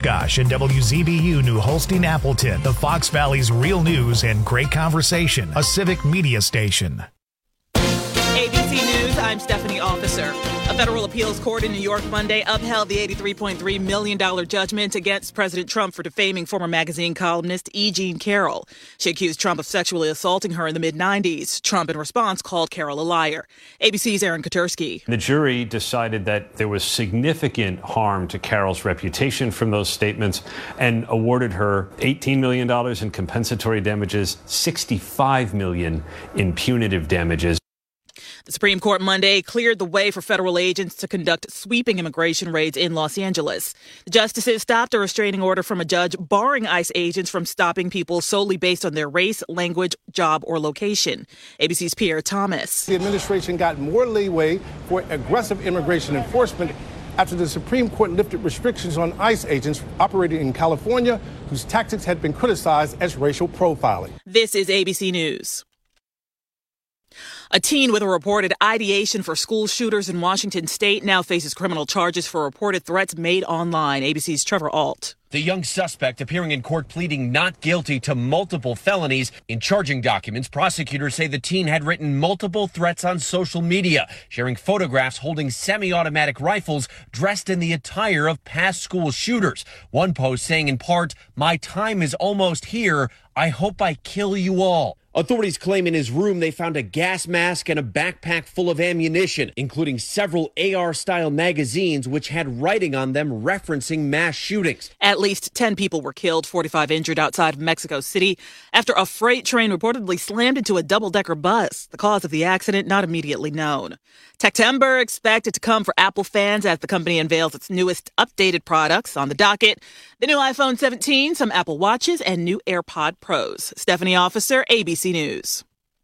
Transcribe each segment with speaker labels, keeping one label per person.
Speaker 1: Oshkosh and WZBU New Holstein Appleton, the Fox Valley's real news and great conversation, a civic media station.
Speaker 2: ABC News, I'm Stephanie Officer. A federal appeals court in New York Monday upheld the $83.3 million judgment against President Trump for defaming former magazine columnist E. Jean Carroll. She accused Trump of sexually assaulting her in the mid-'90s. Trump, in response, called Carroll a liar. ABC's Aaron Katersky.
Speaker 3: The jury decided that there was significant harm to Carroll's reputation from those statements and awarded her $18 million in compensatory damages, $65 million in punitive damages.
Speaker 2: The Supreme Court Monday cleared the way for federal agents to conduct sweeping immigration raids in Los Angeles. The justices stopped a restraining order from a judge barring ICE agents from stopping people solely based on their race, language, job, or location. ABC's Pierre Thomas.
Speaker 4: The administration got more leeway for aggressive immigration enforcement after the Supreme Court lifted restrictions on ICE agents operating in California, whose tactics had been criticized as racial profiling.
Speaker 2: This is ABC News. A teen with a reported ideation for school shooters in Washington state now faces criminal charges for reported threats made online. ABC's Trevor Ault.
Speaker 5: The young suspect appearing in court pleading not guilty to multiple felonies. In charging documents, prosecutors say the teen had written multiple threats on social media, sharing photographs holding semi-automatic rifles dressed in the attire of past school shooters. One post saying in part, "My time is almost here. I hope I kill you all." Authorities claim in his room they found a gas mask and a backpack full of ammunition, including several AR-style magazines which had writing on them referencing mass shootings.
Speaker 2: At least 10 people were killed, 45 injured outside of Mexico City after a freight train reportedly slammed into a double-decker bus. The cause of the accident not immediately known. Techtember expected to come for Apple fans as the company unveils its newest updated products. On the docket, the new iPhone 17, some Apple Watches, and new AirPod Pros. Stephanie Officer, ABC News.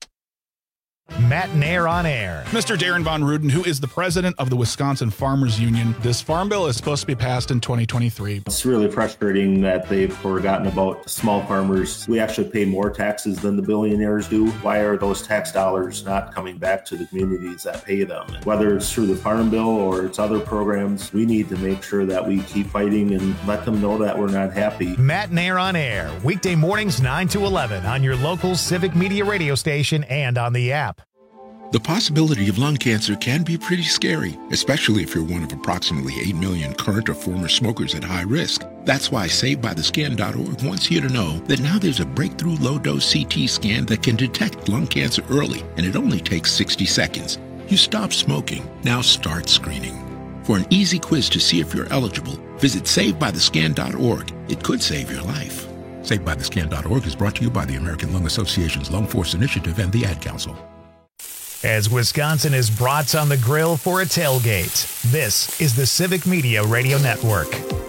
Speaker 1: Matt Nair on air.
Speaker 6: Mr. Darren Von Ruden, who is the president of the Wisconsin Farmers Union. This farm bill is supposed to be passed in 2023.
Speaker 7: It's really frustrating that they've forgotten about small farmers. We actually pay more taxes than the billionaires do. Why are those tax dollars not coming back to the communities that pay them? Whether it's through the farm bill or it's other programs, we need to make sure that we keep fighting and let them know that we're not happy.
Speaker 1: Matt Nair on air, weekday mornings 9 to 11 on your local Civic Media radio station and on the app.
Speaker 8: The possibility of lung cancer can be pretty scary, especially if you're one of approximately 8 million current or former smokers at high risk. That's why SaveByTheScan.org wants you to know that now there's a breakthrough low-dose CT scan that can detect lung cancer early, and it only takes 60 seconds. You stop smoking, now start screening. For an easy quiz to see if you're eligible, visit SaveByTheScan.org. It could save your life. SaveByTheScan.org is brought to you by the American Lung Association's Lung Force Initiative and the Ad Council.
Speaker 1: As Wisconsin is brats on the grill for a tailgate, this is the Civic Media Radio Network.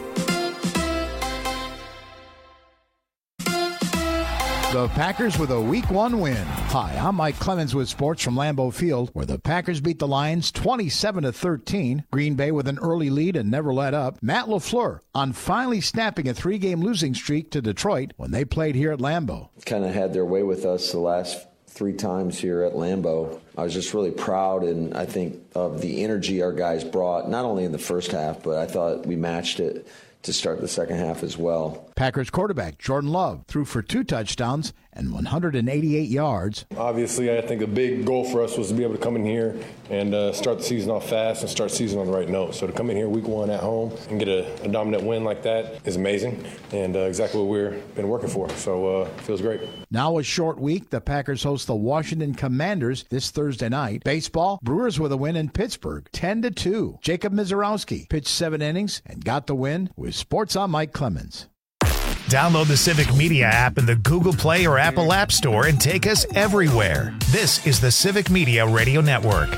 Speaker 9: The Packers with a Week 1 win. Hi, I'm Mike Clemens with sports from Lambeau Field, where the Packers beat the Lions 27-13. Green Bay with an early lead and never let up. Matt LaFleur on finally snapping a 3-game losing streak to Detroit when they played here at Lambeau.
Speaker 10: Kind of had their way with us the last 3 times here at Lambeau. I was just really proud, and I think of the energy our guys brought, not only in the first half, but I thought we matched it to start the second half as well.
Speaker 9: Packers quarterback Jordan Love threw for 2 touchdowns and 188 yards.
Speaker 11: Obviously, I think a big goal for us was to be able to come in here and start the season off fast and start the season on the right note. So to come in here week 1 at home and get a dominant win like that is amazing and exactly what we've been working for. So it feels great.
Speaker 9: Now a short week, the Packers host the Washington Commanders this Thursday night. Baseball, Brewers with a win in Pittsburgh, 10-2. Jacob Mizorowski pitched 7 innings and got the win with Sports on Mike Clemens.
Speaker 1: Download the Civic Media app in the Google Play or Apple App Store and take us everywhere. This is the Civic Media Radio Network.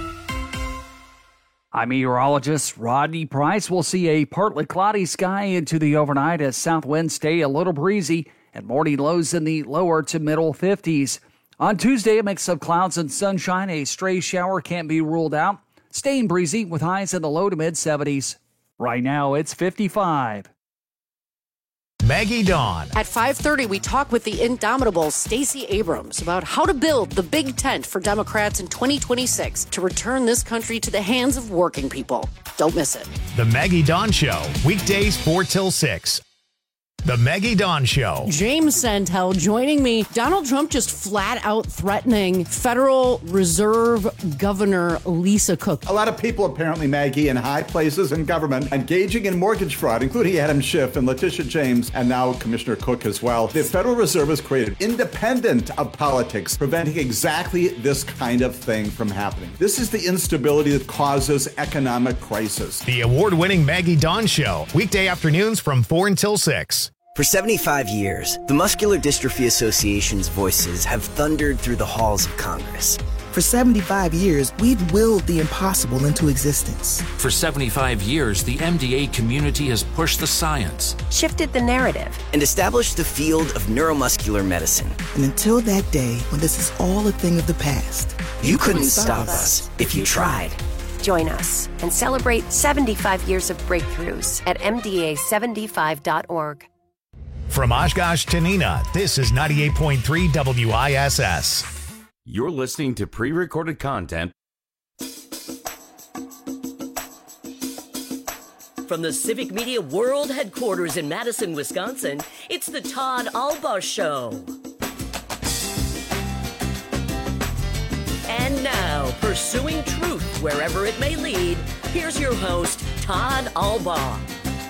Speaker 12: I'm meteorologist Rodney Price. We'll see a partly cloudy sky into the overnight as south winds stay a little breezy and morning lows in the lower to middle 50s. On Tuesday, a mix of clouds and sunshine. A stray shower can't be ruled out. Staying breezy with highs in the low to mid 70s. Right now, it's 55.
Speaker 1: Maggie Dawn.
Speaker 13: At 5:30, we talk with the indomitable Stacey Abrams about how to build the big tent for Democrats in 2026 to return this country to the hands of working people. Don't miss it.
Speaker 1: The Maggie Dawn Show, weekdays 4 till 6. The Maggie Dawn Show.
Speaker 13: James Santel joining me. Donald Trump just flat out threatening Federal Reserve Governor Lisa Cook.
Speaker 14: A lot of people apparently, Maggie, in high places in government engaging in mortgage fraud, including Adam Schiff and Letitia James, and now Commissioner Cook as well. The Federal Reserve is created independent of politics, preventing exactly this kind of thing from happening. This is the instability that causes economic crisis.
Speaker 1: The award-winning Maggie Dawn Show, weekday afternoons from 4 until 6.
Speaker 15: For 75 years, the Muscular Dystrophy Association's voices have thundered through the halls of Congress.
Speaker 16: For 75 years, we've willed the impossible into existence.
Speaker 17: For 75 years, the MDA community has pushed the science,
Speaker 15: shifted the narrative, and established the field of neuromuscular medicine.
Speaker 16: And until that day, when this is all a thing of the past,
Speaker 15: you couldn't stop us if you tried.
Speaker 18: Join us and celebrate 75 years of breakthroughs at MDA75.org.
Speaker 1: From Oshkosh to Neenah, this is 98.3 WISS.
Speaker 19: You're listening to pre-recorded content
Speaker 20: from the Civic Media World Headquarters in Madison, Wisconsin. It's the Todd Alba Show. And now, pursuing truth wherever it may lead, here's your host, Todd Alba.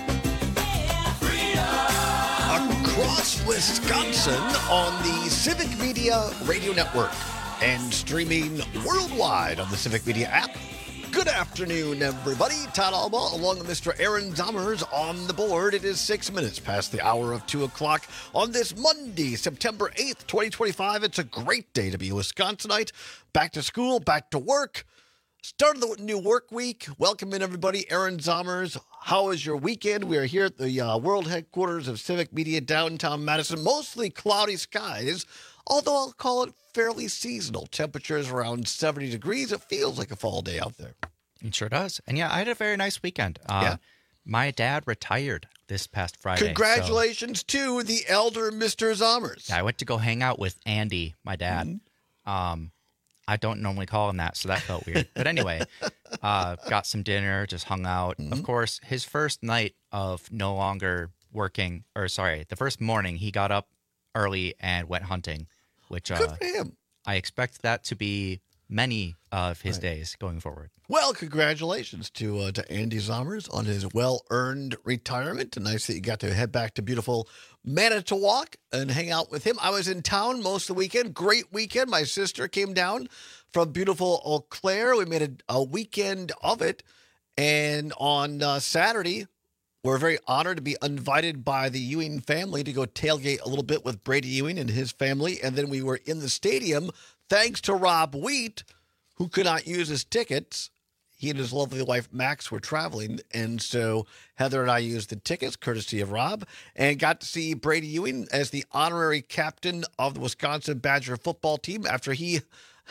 Speaker 21: Across Wisconsin on the Civic Media Radio Network and streaming worldwide on the Civic Media app. Good afternoon, everybody. Todd Alba along with Mr. Aaron Zommers on the board. It is 6 minutes past the hour of 2 o'clock on this Monday, September 8th, 2025. It's a great day to be a Wisconsinite. Back to school, back to work. Start of the new work week. Welcome in, everybody. Aaron Zommers. How was your weekend? We are here at the world headquarters of Civic Media, downtown Madison. Mostly cloudy skies, although I'll call it fairly seasonal. Temperatures around 70 degrees. It feels like a fall day out there.
Speaker 22: It sure does. And yeah, I had a very nice weekend. My dad retired this past Friday.
Speaker 21: Congratulations to the elder Mr. Zommers.
Speaker 22: I went to go hang out with Andy, my dad. Mm-hmm. I don't normally call him that, so that felt weird. But anyway, got some dinner, just hung out. Mm-hmm. Of course, his first night of no longer working, the first morning, he got up early and went hunting, which
Speaker 21: good for him.
Speaker 22: I expect that to be many of his days going forward.
Speaker 21: Well, congratulations to Andy Zommers on his well-earned retirement. Nice that you got to head back to beautiful Manitowoc and hang out with him. I was in town most of the weekend. Great weekend. My sister came down from beautiful Eau Claire. We made a weekend of it. And on Saturday, we're very honored to be invited by the Ewing family to go tailgate a little bit with Brady Ewing and his family. And then we were in the stadium thanks to Rob Wheat, who could not use his tickets. He and his lovely wife, Max, were traveling, and so Heather and I used the tickets, courtesy of Rob, and got to see Brady Ewing as the honorary captain of the Wisconsin Badger football team after he...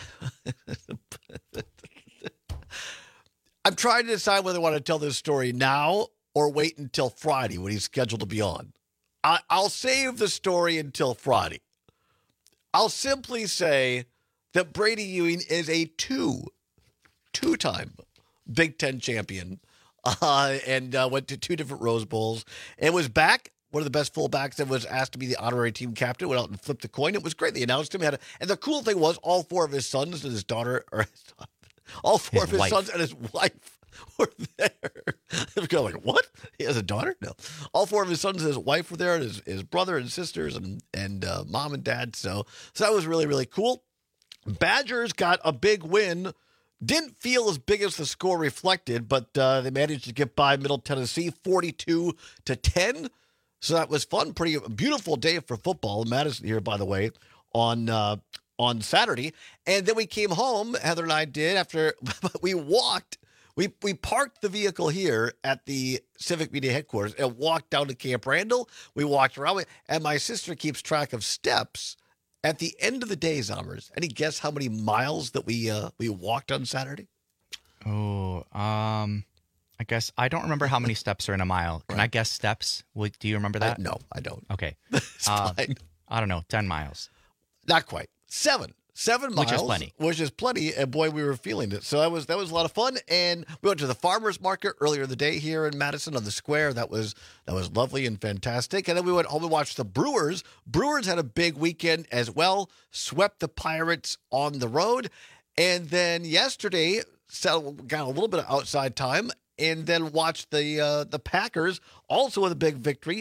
Speaker 21: I'm trying to decide whether I want to tell this story now or wait until Friday when he's scheduled to be on. I'll save the story until Friday. I'll simply say that Brady Ewing is a two-time Big Ten champion and went to 2 different Rose Bowls and was back. One of the best fullbacks that was asked to be the honorary team captain, went out and flipped the coin. It was great. They announced him. And the cool thing was all 4 of his sons and his daughter, all 4 of his sons and his wife were there. I was like, what? He has a daughter? No. All 4 of his sons and his wife were there, and his brother and sisters and mom and dad. So that was really, really cool. Badgers got a big win. Didn't feel as big as the score reflected, but they managed to get by Middle Tennessee 42-10. So that was fun. Pretty beautiful day for football in Madison here, by the way, on Saturday. And then we came home, Heather and I did, after we walked. We parked the vehicle here at the Civic Media headquarters and walked down to Camp Randall. We walked around, and my sister keeps track of steps. At the end of the day, Zommers, any guess how many miles that we walked on Saturday?
Speaker 22: Oh, I guess I don't remember how many steps are in a mile. Can I guess steps? Do you remember that?
Speaker 21: No, I don't.
Speaker 22: Okay.
Speaker 21: It's fine.
Speaker 22: I don't know, 10 miles.
Speaker 21: Not quite. 7 miles.
Speaker 22: Which
Speaker 21: is plenty. And boy, we were feeling it. So that was a lot of fun. And we went to the farmers market earlier in the day here in Madison on the square. That was lovely and fantastic. And then we went home and watched the Brewers. Brewers had a big weekend as well. Swept the Pirates on the road. And then yesterday, got a little bit of outside time. And then watched the Packers also with a big victory,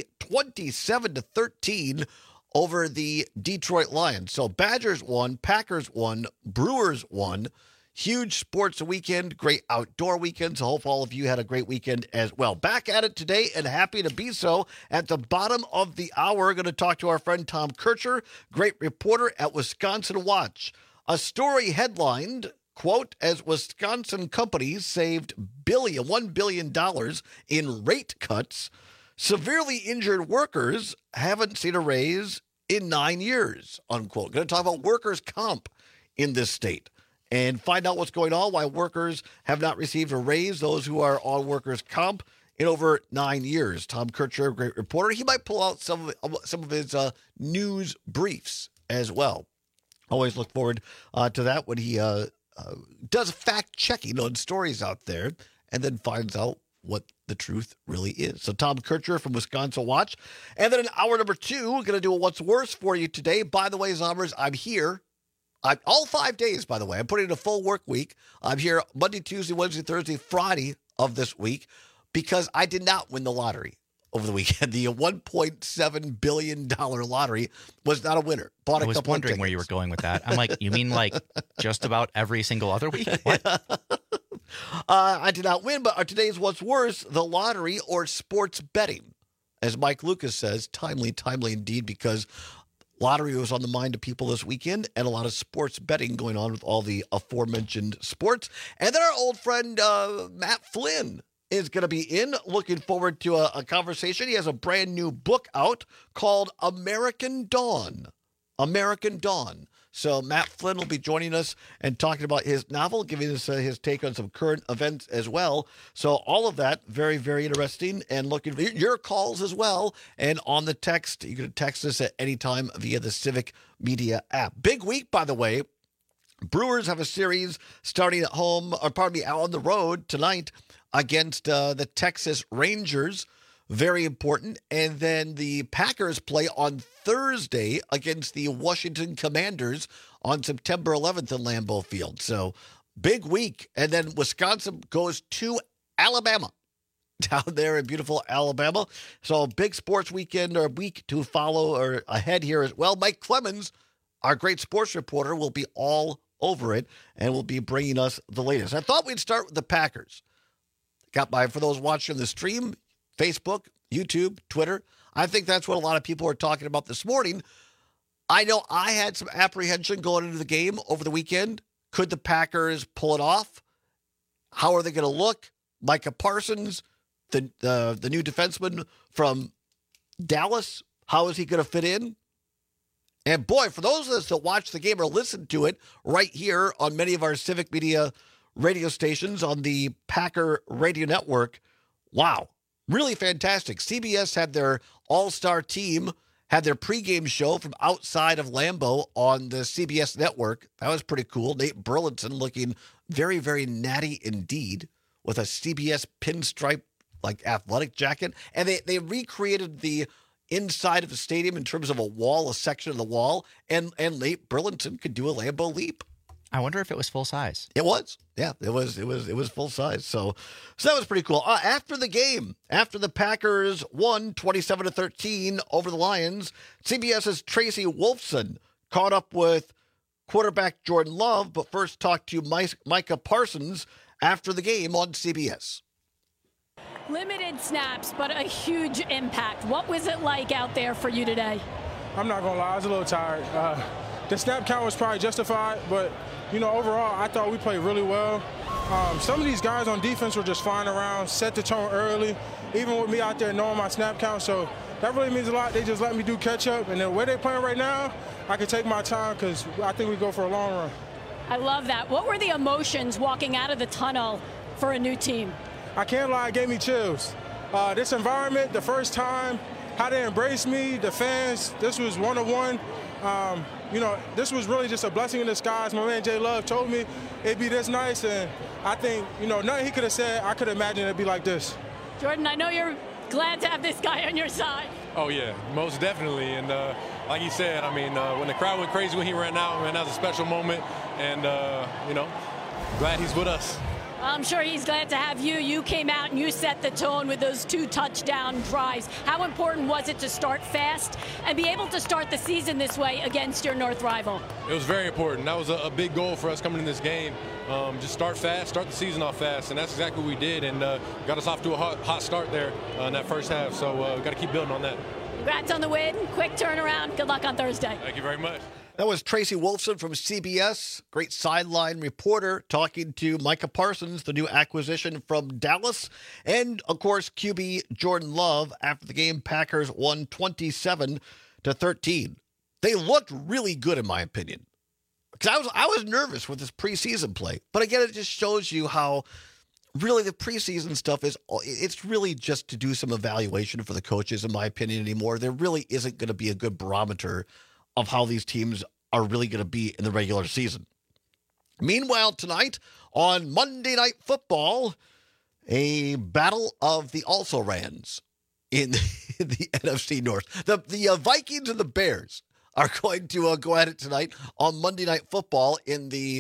Speaker 21: 27-13 over the Detroit Lions. So Badgers won, Packers won, Brewers won. Huge sports weekend, great outdoor weekend. So hope all of you had a great weekend as well. Back at it today and happy to be so. At the bottom of the hour, we're going to talk to our friend Tom Kircher, great reporter at Wisconsin Watch. A story headlined, quote, as Wisconsin companies saved $1 billion in rate cuts, severely injured workers haven't seen a raise in 9 years, unquote. Going to talk about workers' comp in this state and find out what's going on, why workers have not received a raise, those who are on workers' comp, in over 9 years. Tom Kircher, great reporter. He might pull out some of his news briefs as well. Always look forward to that when he does fact-checking on stories out there and then finds out what the truth really is. So Tom Kircher from Wisconsin Watch. And then in hour number 2, we're going to do a What's Worse for you today. By the way, Zombers, I'm here. All 5 days, by the way. I'm putting in a full work week. I'm here Monday, Tuesday, Wednesday, Thursday, Friday of this week because I did not win the lottery over the weekend. The $1.7 billion lottery was not a winner.
Speaker 22: I was wondering where you were going with that. I'm like, you mean like just about every single other week? What?
Speaker 21: I did not win, but today's What's Worse, the lottery or sports betting. As Mike Lucas says, timely indeed, because lottery was on the mind of people this weekend and a lot of sports betting going on with all the aforementioned sports. And then our old friend Matt Flynn is going to be in. Looking forward to a conversation. He has a brand new book out called American Dawn. American Dawn. So Matt Flynn will be joining us and talking about his novel, giving us his take on some current events as well. So all of that, very, very interesting. And looking for your calls as well. And on the text, you can text us at any time via the Civic Media app. Big week, by the way. Brewers have a series starting at home, or pardon me, out on the road tonight against the Texas Rangers. Very important. And then the Packers play on Thursday against the Washington Commanders on September 11th in Lambeau Field. So big week. And then Wisconsin goes to Alabama, down there in beautiful Alabama. So big sports weekend or week to follow or ahead here as well. Mike Clemens, our great sports reporter, will be all over it and will be bringing us the latest. I thought we'd start with the Packers. For those watching the stream, Facebook, YouTube, Twitter. I think that's what a lot of people are talking about this morning. I know I had some apprehension going into the game over the weekend. Could the Packers pull it off? How are they going to look? Micah Parsons, the new defenseman from Dallas, how is he going to fit in? And boy, for those of us that watch the game or listen to it right here on many of our Civic Media radio stations on the Packer Radio Network, wow. Really fantastic. CBS had their all-star team, had their pregame show from outside of Lambeau on the CBS network. That was pretty cool. Nate Burleson looking very, very natty indeed with a CBS pinstripe athletic jacket. And they recreated the inside of the stadium in terms of a section of the wall. And Nate Burleson could do a Lambeau leap.
Speaker 22: I wonder if it was full size.
Speaker 21: It was. Yeah, it was full size. So that was pretty cool. After the game, after the Packers won 27-13 over the Lions, CBS's Tracy Wolfson caught up with quarterback Jordan Love, but first talked to Micah Parsons after the game on CBS.
Speaker 3: Limited snaps, but a huge impact. What was it like out there for you today?
Speaker 4: I'm not going to lie, I was a little tired. The snap count was probably justified, but, overall, I thought we played really well. Some of these guys on defense were just flying around, set the tone early, even with me out there knowing my snap count. So that really means a lot. They just let me do catch-up. And the way they're playing right now, I can take my time because I think we go for a long run.
Speaker 3: I love that. What were the emotions walking out of the tunnel for a new team?
Speaker 4: I can't lie, it gave me chills. This environment, the first time, how they embraced me, the fans, this was one-on-one. This was really just a blessing in disguise. My man Jay Love told me it'd be this nice, and I think, nothing he could have said, I could imagine it'd be like this.
Speaker 3: Jordan, I know you're glad to have this guy on your side.
Speaker 11: Oh, yeah, most definitely. And like he said, when the crowd went crazy when he ran out, man, that was a special moment. And, glad he's with us.
Speaker 3: I'm sure he's glad to have you. You came out and you set the tone with those 2 touchdown drives. How important was it to start fast and be able to start the season this way against your North rival?
Speaker 11: It was very important. That was a big goal for us coming in this game. Just start fast, start the season off fast, and that's exactly what we did, and got us off to a hot start there in that first half. So we've got to keep building on that.
Speaker 3: Congrats on the win. Quick turnaround. Good luck on Thursday.
Speaker 11: Thank you very much.
Speaker 21: That was Tracy Wolfson from CBS, great sideline reporter, talking to Micah Parsons, the new acquisition from Dallas. And, of course, QB Jordan Love. After the game, Packers won 27-13. They looked really good, in my opinion. Because I was nervous with this preseason play. But, again, it just shows you how really the preseason stuff it's really just to do some evaluation for the coaches, in my opinion, anymore. There really isn't going to be a good barometer of how these teams are really going to be in the regular season. Meanwhile, tonight on Monday Night Football, a battle of the also-rans in the NFC North. The Vikings and the Bears are going to go at it tonight on Monday Night Football in the,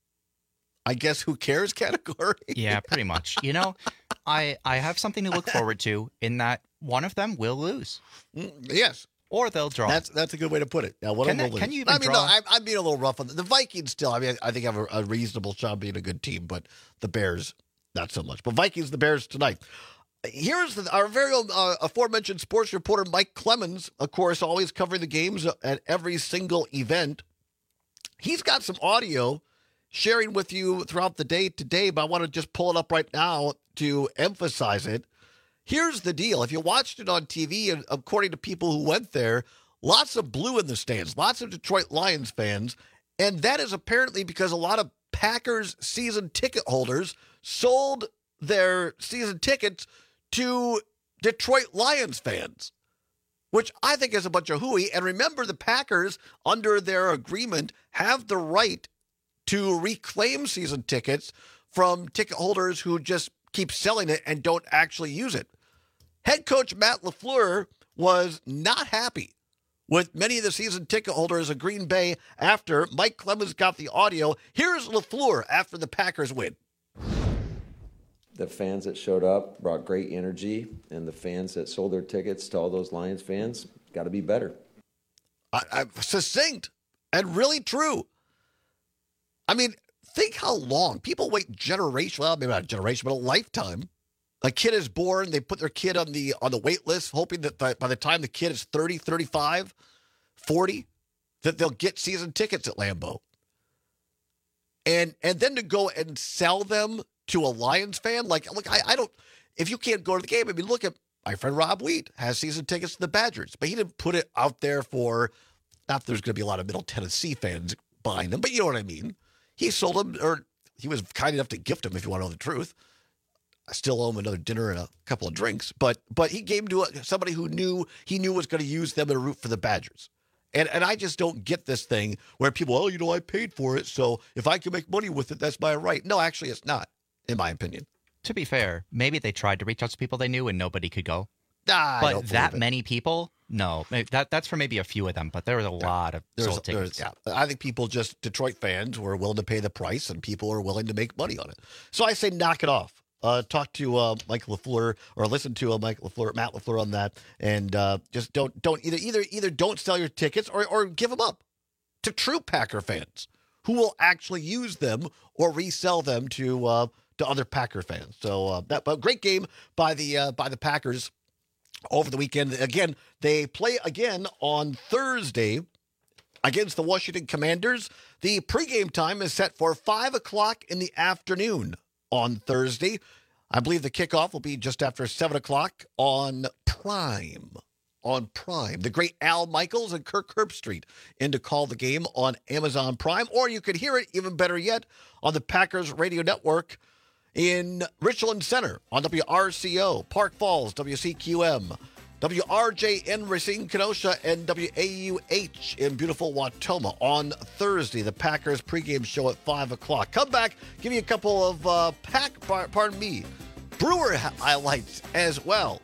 Speaker 21: I guess, who cares category.
Speaker 22: Yeah, pretty much. I have something to look forward to in that one of them will lose.
Speaker 21: Yes.
Speaker 22: Or they'll draw.
Speaker 21: That's a good way to put it. Now, can you even draw? No, I'm being a little rough on the Vikings still. I think have a reasonable shot being a good team, but the Bears, not so much. But Vikings, the Bears tonight. Here's our very own aforementioned sports reporter, Mike Clemens, of course, always covering the games at every single event. He's got some audio sharing with you throughout the day today, but I want to just pull it up right now to emphasize it. Here's the deal. If you watched it on TV, and according to people who went there, lots of blue in the stands, lots of Detroit Lions fans, and that is apparently because a lot of Packers season ticket holders sold their season tickets to Detroit Lions fans, which I think is a bunch of hooey. And remember, the Packers, under their agreement, have the right to reclaim season tickets from ticket holders who just keep selling it and don't actually use it. Head coach Matt LaFleur was not happy with many of the season ticket holders of Green Bay after Mike Clemens got the audio. Here's LaFleur after the Packers win.
Speaker 10: The fans that showed up brought great energy, and the fans that sold their tickets to all those Lions fans got to be better.
Speaker 21: Succinct and really true. I mean, think how long people wait generation. Well, maybe not a generation, but a lifetime. A kid is born. They put their kid on the wait list, hoping that by the time the kid is 30, 35, 40, that they'll get season tickets at Lambeau. And then to go and sell them to a Lions fan, look, I don't. If you can't go to the game, I mean, look at my friend Rob Wheat has season tickets to the Badgers, but he didn't put it out there for. Not that there's going to be a lot of Middle Tennessee fans behind him, but you know what I mean. He sold them, or he was kind enough to gift them, if you want to know the truth. I still owe him another dinner and a couple of drinks, but he gave them to somebody who he knew was going to use them in a route for the Badgers. And I just don't get this thing where people, I paid for it, so if I can make money with it, that's my right. No, actually, it's not, in my opinion.
Speaker 22: To be fair, maybe they tried to reach out to people they knew and nobody could go.
Speaker 21: But
Speaker 22: that many people, no. That's for maybe a few of them, but there was a lot of sold tickets.
Speaker 21: I think Detroit fans were willing to pay the price, and people are willing to make money on it. So I say knock it off. Talk to Mike LaFleur, or listen to Matt LaFleur on that, and just don't either don't sell your tickets or give them up to true Packer fans who will actually use them or resell them to other Packer fans. So but great game by the Packers over the weekend. Again, they play again on Thursday against the Washington Commanders. The pregame time is set for 5:00 in the afternoon on Thursday. I believe the kickoff will be just after 7:00 on Prime. The great Al Michaels and Kirk Herbstreit in to call the game on Amazon Prime, or you could hear it, even better yet, on the Packers radio network. in Richland Center on WRCO, Park Falls, WCQM, WRJ in Racine, Kenosha, and WAUH in beautiful Wautoma on Thursday. The Packers pregame show at 5 o'clock. Come back, give you a couple of Brewer highlights as well.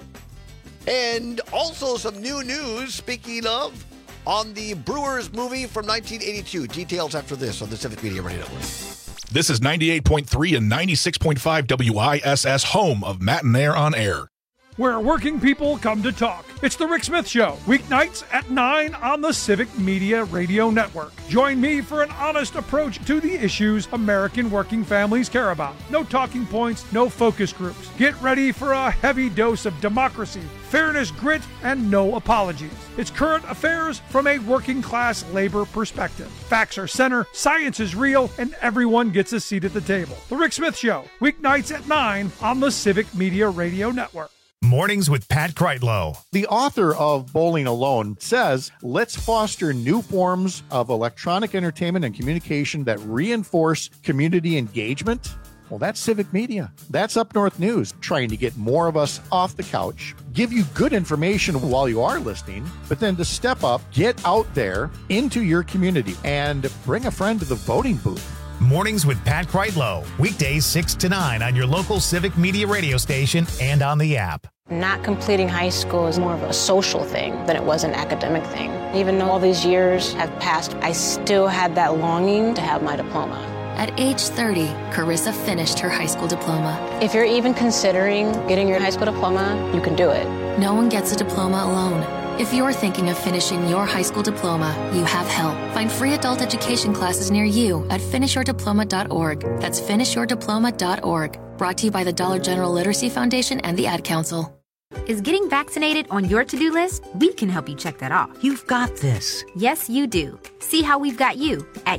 Speaker 21: And also some new news, speaking of, on the Brewers movie from 1982. Details after this on the Civic Media Radio Network.
Speaker 6: This is 98.3 and 96.5 WISS, home of Matt and Air on Air.
Speaker 2: Where working people come to talk. It's The Rick Smith Show, weeknights at 9 on the Civic Media Radio Network. Join me for an honest approach to the issues American working families care about. No talking points, no focus groups. Get ready for a heavy dose of democracy, fairness, grit, and no apologies. It's current affairs from a working class labor perspective. Facts are center, science is real, and everyone gets a seat at the table. The Rick Smith Show, weeknights at 9 on the Civic Media Radio Network.
Speaker 1: Mornings with Pat Kreitlow.
Speaker 5: The author of Bowling Alone says, let's foster new forms of electronic entertainment and communication that reinforce community engagement. Well, that's Civic Media. That's Up North News, trying to get more of us off the couch, give you good information while you are listening, but then to step up, get out there into your community and bring a friend to the voting booth.
Speaker 1: Mornings with Pat Kreitlow. Weekdays 6 to 9 on your local Civic Media radio station and on the app.
Speaker 23: Not completing high school is more of a social thing than it was an academic thing. Even though all these years have passed, I still had that longing to have my diploma.
Speaker 24: At age 30, Carissa finished her high school diploma.
Speaker 23: If you're even considering getting your high school diploma, you can do it.
Speaker 24: No one gets a diploma alone. If you're thinking of finishing your high school diploma, you have help. Find free adult education classes near you at finishyourdiploma.org. That's finishyourdiploma.org. Brought to you by the Dollar General Literacy Foundation and the Ad Council.
Speaker 25: Is getting vaccinated on your to-do list? We can help you check that off. You've got this. Yes, you do. See how we've got you at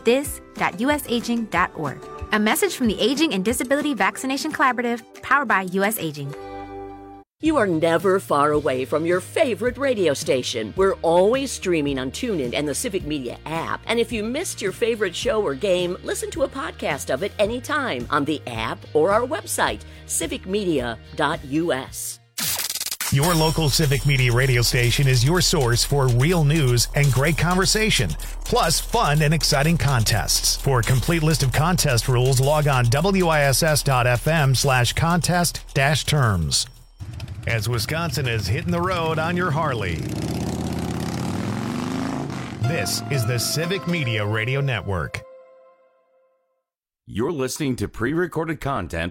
Speaker 25: yougotthis.usaging.org. A message from the Aging and Disability Vaccination Collaborative, powered by US Aging.
Speaker 20: You are never far away from your favorite radio station. We're always streaming on TuneIn and the Civic Media app. And if you missed your favorite show or game, listen to a podcast of it anytime on the app or our website, civicmedia.us.
Speaker 1: Your local Civic Media radio station is your source for real news and great conversation, plus fun and exciting contests. For a complete list of contest rules, log on wiss.fm/contest-terms. As Wisconsin is hitting the road on your Harley. This is the Civic Media Radio Network.
Speaker 19: You're listening to pre-recorded content.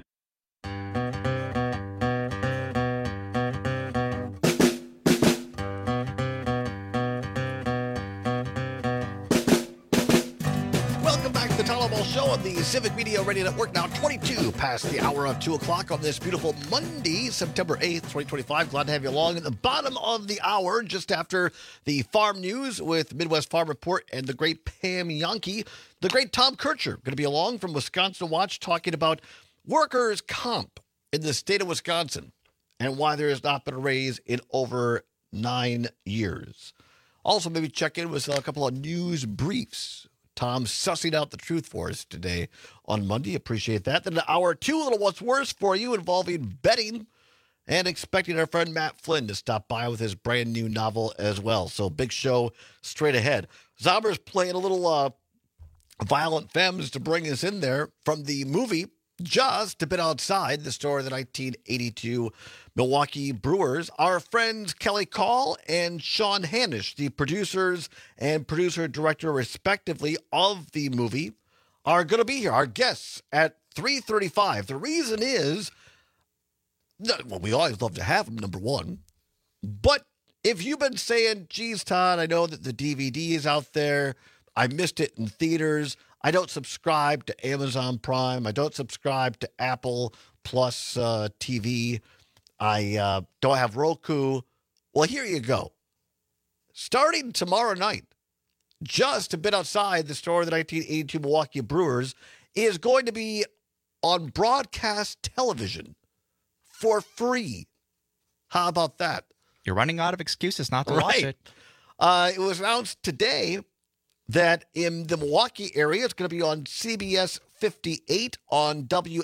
Speaker 21: Show on the Civic Media Radio Network, now 22 past the hour of 2 o'clock on this beautiful Monday, September 8th, 2025. Glad to have you along at the bottom of the hour, just after the farm news with Midwest Farm Report and the great Pam Yankee. The great Tom Kircher going to be along from Wisconsin Watch, talking about workers' comp in the state of Wisconsin and why there has not been a raise in over 9 years. Also, maybe check in with a couple of news briefs. Tom sussing out the truth for us today on Monday. Appreciate that. Then hour 2, a little what's worse for you, involving betting, and expecting our friend Matt Flynn to stop by with his brand new novel as well. So big show straight ahead. Zomber's playing a little Violent Femmes to bring us in there from the movie Just a Bit Outside, the story of the 1982 Milwaukee Brewers. Our friends Kelly Call and Sean Hanish, the producers and producer-director, respectively, of the movie, are going to be here, our guests, at 3:35. The reason is, well, we always love to have them, number one. But if you've been saying, geez, Todd, I know that the DVD is out there. I missed it in theaters. I don't subscribe to Amazon Prime. I don't subscribe to Apple Plus TV. I don't have Roku. Well, here you go. Starting tomorrow night, Just a Bit Outside, the story of the 1982 Milwaukee Brewers, is going to be on broadcast television for free. How about that?
Speaker 22: You're running out of excuses not to watch it.
Speaker 21: It was announced today that in the Milwaukee area, it's going to be on CBS 7:58 on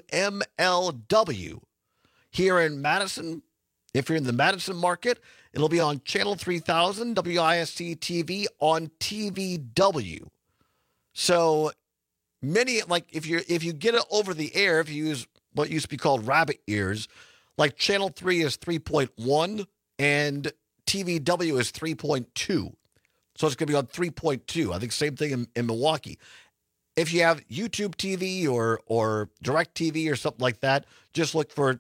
Speaker 21: WMLW. Here in Madison, if you're in the Madison market, it'll be on Channel 3000, WISC TV on TVW. So many, like if you get it over the air, if you use what used to be called rabbit ears, like Channel 3 is 3.1 and TVW is 3.2. So it's going to be on 3.2. I think same thing in Milwaukee. If you have YouTube TV or Direct TV or something like that, just look for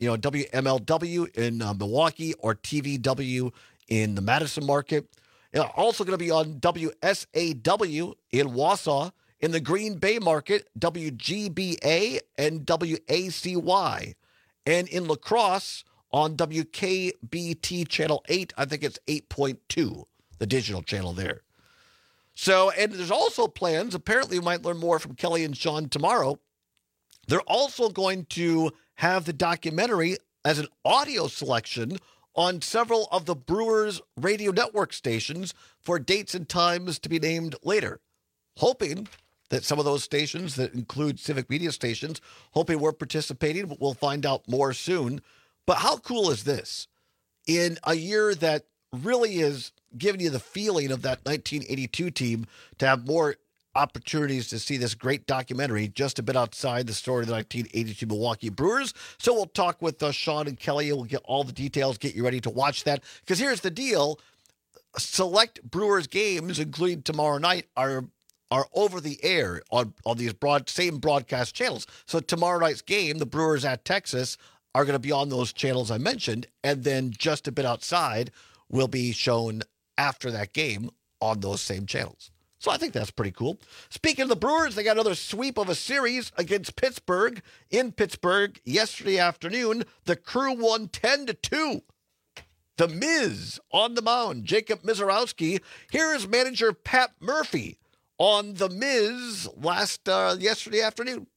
Speaker 21: WMLW in Milwaukee or TVW in the Madison market. It's also going to be on WSAW in Wausau, in the Green Bay market, WGBA and WACY, and in La Crosse on WKBT Channel 8. I think it's 8.2, the digital channel there. So, and there's also plans. Apparently, we might learn more from Kelly and Sean tomorrow. They're also going to have the documentary as an audio selection on several of the Brewers radio network stations for dates and times to be named later. Hoping that some of those stations that include Civic Media stations, hoping we're participating, but we'll find out more soon. But how cool is this? In a year that really is giving you the feeling of that 1982 team, to have more opportunities to see this great documentary just a bit outside the story of the 1982 Milwaukee Brewers. So we'll talk with Sean and Kelly. We'll get all the details, get you ready to watch that. Because here's the deal. Select Brewers games, including tomorrow night, are over the air on these same broadcast channels. So tomorrow night's game, the Brewers at Texas, are going to be on those channels I mentioned. And then just a bit outside will be shown after that game on those same channels. So I think that's pretty cool. Speaking of the Brewers, they got another sweep of a series against Pittsburgh. In Pittsburgh yesterday afternoon, the Crew won 10-2. The Miz on the mound, Jacob Misiorowski. Here is manager Pat Murphy on the Miz yesterday afternoon.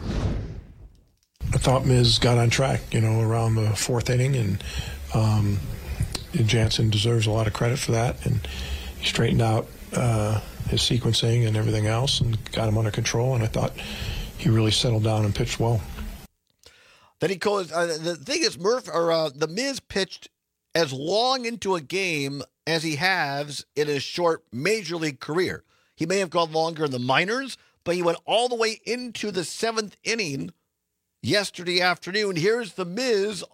Speaker 7: I thought Miz got on track, around the fourth inning, and Jansen deserves a lot of credit for that, and he straightened out his sequencing and everything else and got him under control, and I thought he really settled down and pitched well.
Speaker 21: Then he goes, the thing is, the Miz pitched as long into a game as he has in his short major league career. He may have gone longer in the minors, but he went all the way into the seventh inning yesterday afternoon. Here's the Murph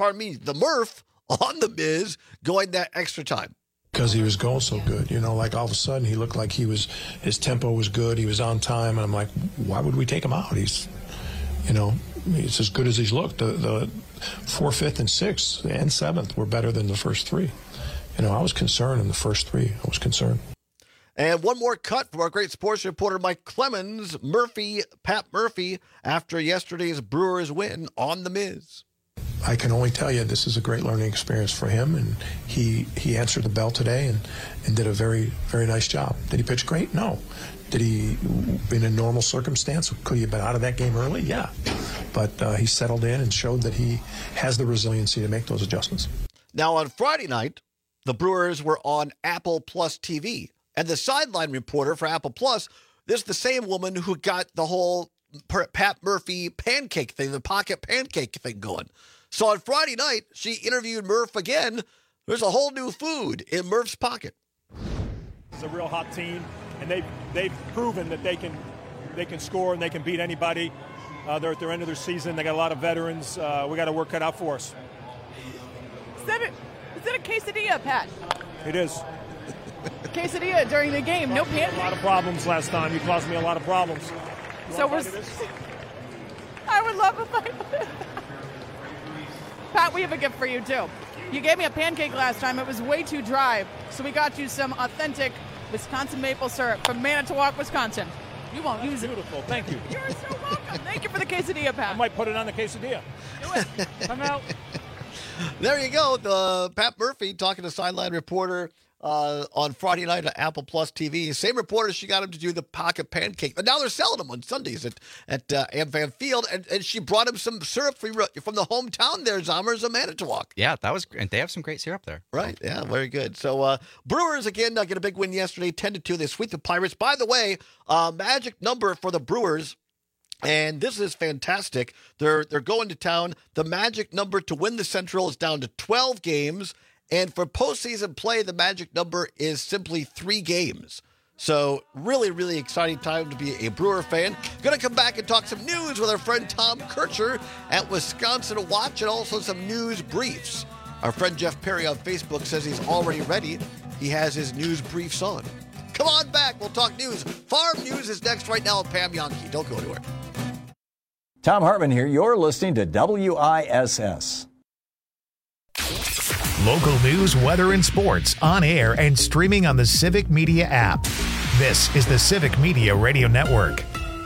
Speaker 21: on the Miz going that extra time.
Speaker 7: Because he was going so good, like all of a sudden he looked like his tempo was good, he was on time, and I'm like, why would we take him out? He's as good as he's looked. The 4th, 5th, and 6th and 7th were better than the first three. I was concerned in the first three. I was concerned.
Speaker 21: And one more cut from our great sports reporter Mike Clemens, Pat Murphy, after yesterday's Brewers win on the Miz.
Speaker 7: I can only tell you this is a great learning experience for him, and he answered the bell today and did a very, very nice job. Did he pitch great? No. Did he, in a normal circumstance, could he have been out of that game early? Yeah. But he settled in and showed that he has the resiliency to make those adjustments.
Speaker 21: Now, on Friday night, the Brewers were on Apple Plus TV, and the sideline reporter for Apple Plus, this is the same woman who got the whole Pat Murphy pancake thing, the pocket pancake thing going. So on Friday night, she interviewed Murph again. There's a whole new food in Murph's pocket.
Speaker 8: It's a real hot team, and they've proven that they can score and they can beat anybody. They're at their end of their season. They got a lot of veterans. We got to work cut out for us.
Speaker 9: Is that a quesadilla, Pat?
Speaker 8: It is.
Speaker 9: Quesadilla during the game. No pancake.
Speaker 8: A lot of problems last time. You caused me a lot of problems.
Speaker 9: I would love if I. Pat, we have a gift for you, too. You gave me a pancake last time. It was way too dry, so we got you some authentic Wisconsin maple syrup from Manitowoc, Wisconsin. You won't use it.
Speaker 8: Beautiful. Thank you.
Speaker 9: You're so welcome. Thank you for the quesadilla, Pat.
Speaker 8: I might put it on the quesadilla.
Speaker 9: Do it.
Speaker 8: I'm out.
Speaker 21: There you go. Pat Murphy talking to sideline reporter on Friday night at Apple Plus TV. Same reporter, she got him to do the pocket pancake. But now they're selling them on Sundays at AmFam Field. And she brought him some syrup from the hometown there, Zommers of Manitowoc.
Speaker 22: Yeah, that was great. They have some great syrup there.
Speaker 21: Right. Yeah, very good. So Brewers, again, get a big win yesterday, 10-2. They sweep the Pirates. By the way, magic number for the Brewers And this is fantastic. They're going to town. The magic number to win the Central is down to 12 games. And for postseason play, the magic number is simply 3 games. So really, really exciting time to be a Brewer fan. Going to come back and talk some news with our friend Tom Kircher at Wisconsin Watch, and also some news briefs. Our friend Jeff Perry on Facebook says he's already ready. He has his news briefs on. Come on back. We'll talk news. Farm News is next right now with Pam Yonke. Don't go anywhere.
Speaker 12: Tom Hartman here. You're listening to WISS.
Speaker 1: Local news, weather, and sports on air and streaming on the Civic Media app. This is the Civic Media Radio Network.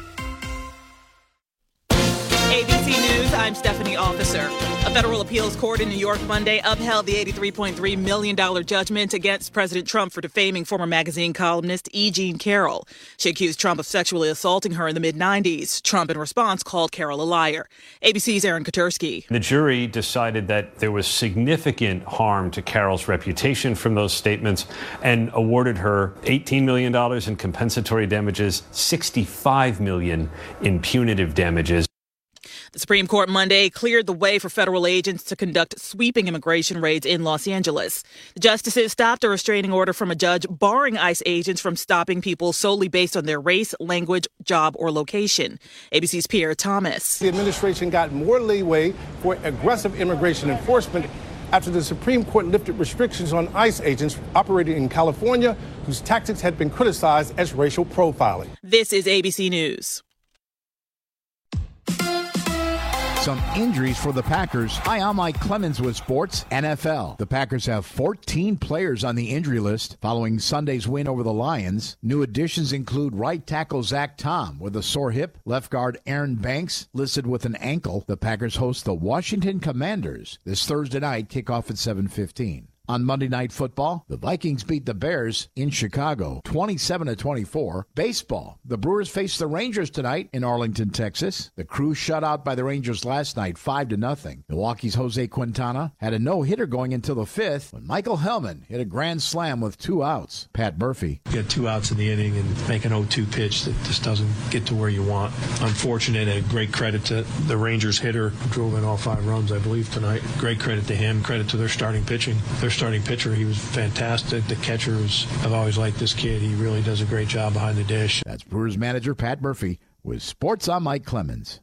Speaker 13: ABC News, I'm Stephanie Officer. A federal appeals court in New York Monday upheld the $83.3 million judgment against President Trump for defaming former magazine columnist E. Jean Carroll. She accused Trump of sexually assaulting her in the mid-'90s. Trump, in response, called Carroll a liar. ABC's Aaron Katersky.
Speaker 14: The jury decided that there was significant harm to Carroll's reputation from those statements and awarded her $18 million in compensatory damages, $65 million in punitive damages.
Speaker 13: The Supreme Court Monday cleared the way for federal agents to conduct sweeping immigration raids in Los Angeles. The justices stopped a restraining order from a judge barring ICE agents from stopping people solely based on their race, language, job, or location. ABC's Pierre Thomas.
Speaker 16: The administration got more leeway for aggressive immigration enforcement after the Supreme Court lifted restrictions on ICE agents operating in California, whose tactics had been criticized as racial profiling.
Speaker 13: This is ABC News.
Speaker 17: Some injuries for the Packers. Hi, I'm Mike Clemens with Sports NFL. The Packers have 14 players on the injury list following Sunday's win over the Lions. New additions include right tackle Zach Tom with a sore hip, left guard Aaron Banks listed with an ankle. The Packers host the Washington Commanders this Thursday night, kickoff at 7:15. On Monday Night Football, the Vikings beat the Bears in Chicago, 27-24. Baseball, the Brewers face the Rangers tonight in Arlington, Texas. The Crew shut out by the Rangers last night, 5-0. Milwaukee's Jose Quintana had a no-hitter going until the 5th when Michael Hellman hit a grand slam with 2 outs. Pat Murphy.
Speaker 7: You get 2 outs in the inning and make an 0-2 pitch that just doesn't get to where you want. Unfortunate, a great credit to the Rangers hitter who drove in all 5 runs, I believe, tonight. Great credit to him, credit to their starting pitching. Their starting pitcher, he was fantastic. The catchers, I've always liked this kid. He really does a great job behind the dish.
Speaker 17: That's Brewers manager Pat Murphy with Sports. I'm Mike Clemens.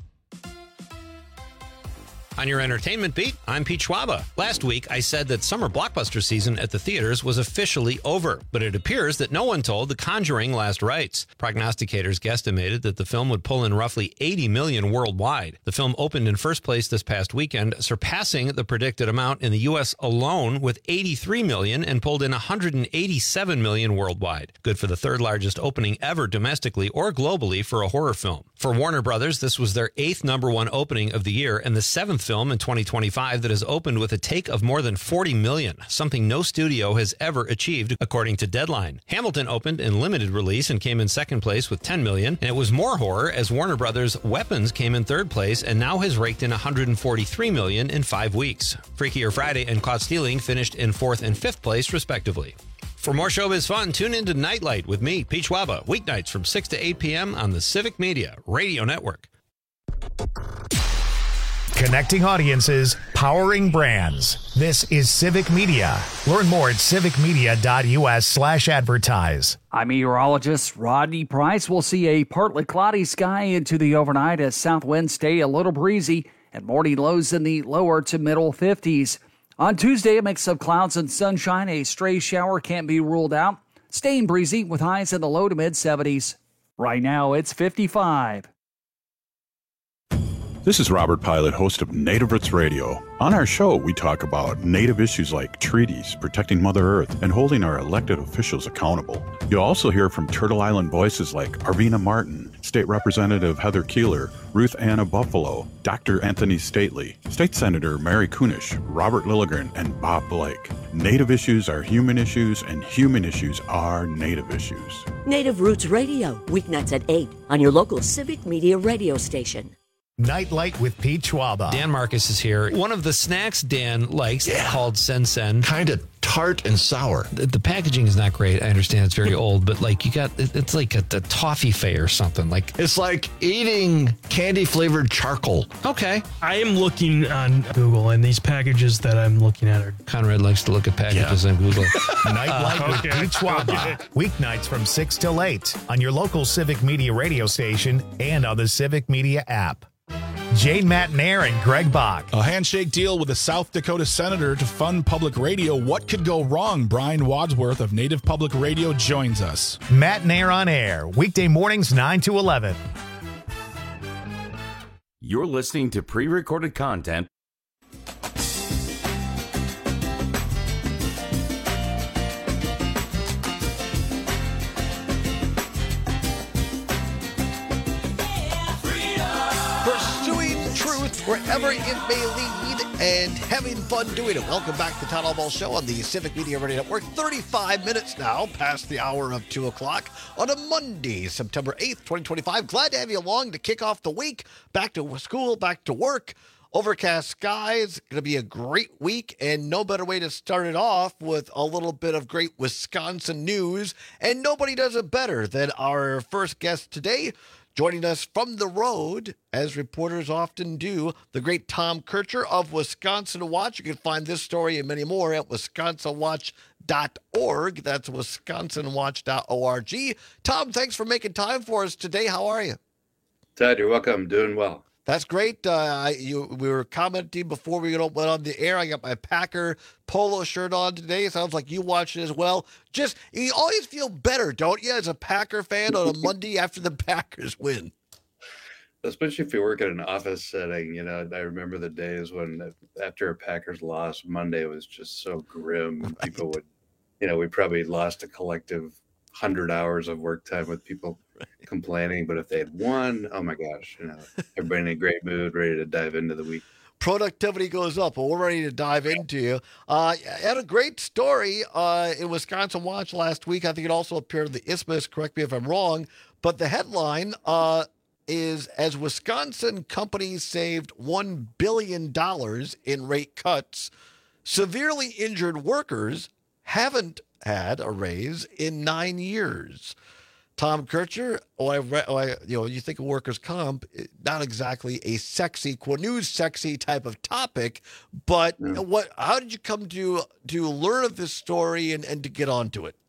Speaker 26: On your entertainment beat, I'm Pete Schwaba. Last week, I said that summer blockbuster season at the theaters was officially over, but it appears that no one told The Conjuring last rites. Prognosticators guesstimated that the film would pull in roughly $80 million worldwide. The film opened in first place this past weekend, surpassing the predicted amount in the U.S. alone with $83 million and pulled in $187 million worldwide. Good for the third largest opening ever domestically or globally for a horror film. For Warner Brothers, this was their 8th #1 opening of the year and the 7th film in 2025 that has opened with a take of more than $40 million, something no studio has ever achieved, according to Deadline. Hamilton opened in limited release and came in second place with $10 million, and it was more horror as Warner Brothers' Weapons came in third place and now has raked in $143 million in 5 weeks. Freakier Friday and Caught Stealing finished in 4th and 5th place, respectively. For more showbiz fun, tune into Nightlight with me, Pete Schwaba, weeknights from 6 to 8 p.m. on the Civic Media Radio Network.
Speaker 1: Connecting audiences, powering brands. This is Civic Media. Learn more at civicmedia.us/advertise.
Speaker 27: I'm meteorologist Rodney Price. We'll see a partly cloudy sky into the overnight as south winds stay a little breezy and morning lows in the lower to middle 50s. On Tuesday, a mix of clouds and sunshine. A stray shower can't be ruled out. Staying breezy with highs in the low to mid 70s. Right now, it's 55.
Speaker 28: This is Robert Pilot, host of Native Roots Radio. On our show, we talk about Native issues like treaties, protecting Mother Earth, and holding our elected officials accountable. You'll also hear from Turtle Island voices like Arvina Martin, State Representative Heather Keeler, Ruth Anna Buffalo, Dr. Anthony Stately, State Senator Mary Kunish, Robert Lilligren, and Bob Blake. Native issues are human issues, and human issues are Native issues.
Speaker 20: Native Roots Radio, weeknights at 8 on your local Civic Media radio station.
Speaker 1: Nightlight with Pete Schwaba.
Speaker 26: Dan Marcus is here. One of the snacks Dan likes called Sen.
Speaker 2: Kind of tart and sour.
Speaker 26: The packaging is not great. I understand it's very old, but like it's like a toffee fay or something. Like
Speaker 2: it's like eating candy flavored charcoal.
Speaker 26: Okay.
Speaker 3: I am looking on Google, and these packages that I'm looking at are.
Speaker 26: Conrad likes to look at packages on Google.
Speaker 1: Nightlight with Pete Schwaba. Weeknights from 6 till 8 on your local Civic Media radio station and on the Civic Media app. Jane Matnair and Greg Bach.
Speaker 4: A handshake deal with a South Dakota senator to fund public radio. What could go wrong? Brian Wadsworth of Native Public Radio joins us.
Speaker 1: Matnair on air, weekday mornings 9 to 11.
Speaker 19: You're listening to pre-recorded content.
Speaker 21: Wherever it may lead and having fun doing it. Welcome back to the Town Hall Ball Show on the Civic Media Radio Network. 35 minutes now past the hour of 2 o'clock on a Monday, September 8th, 2025. Glad to have you along to kick off the week. Back to school, back to work. Overcast skies. Going to be a great week, and no better way to start it off with a little bit of great Wisconsin news. And nobody does it better than our first guest today. Joining us from the road, as reporters often do, the great Tom Kircher of Wisconsin Watch. You can find this story and many more at wisconsinwatch.org. That's wisconsinwatch.org. Tom, thanks for making time for us today. How are you?
Speaker 6: Ted, you're welcome. Doing well.
Speaker 21: That's great. We were commenting before we went on the air. I got my Packer polo shirt on today. Sounds like you watched it as well. Just, you always feel better, don't you, as a Packer fan on a Monday after the Packers win?
Speaker 6: Especially if you work in an office setting. You know, I remember the days when after a Packers loss, Monday was just so grim. Right. People would, we probably lost a collective 100 hours of work time with people complaining, but if they had won, oh my gosh, everybody in a great mood, ready to dive into the week.
Speaker 21: Productivity goes up. Well, we're ready to dive into you. Had a great story in Wisconsin Watch last week. I think it also appeared in the Isthmus. Correct me if I'm wrong, but the headline is, as Wisconsin companies saved $1 billion in rate cuts, severely injured workers haven't had a raise in 9 years. Tom Kircher, you think of workers' comp, not exactly a sexy, news sexy type of topic, but how did you come to learn of this story and to get onto it?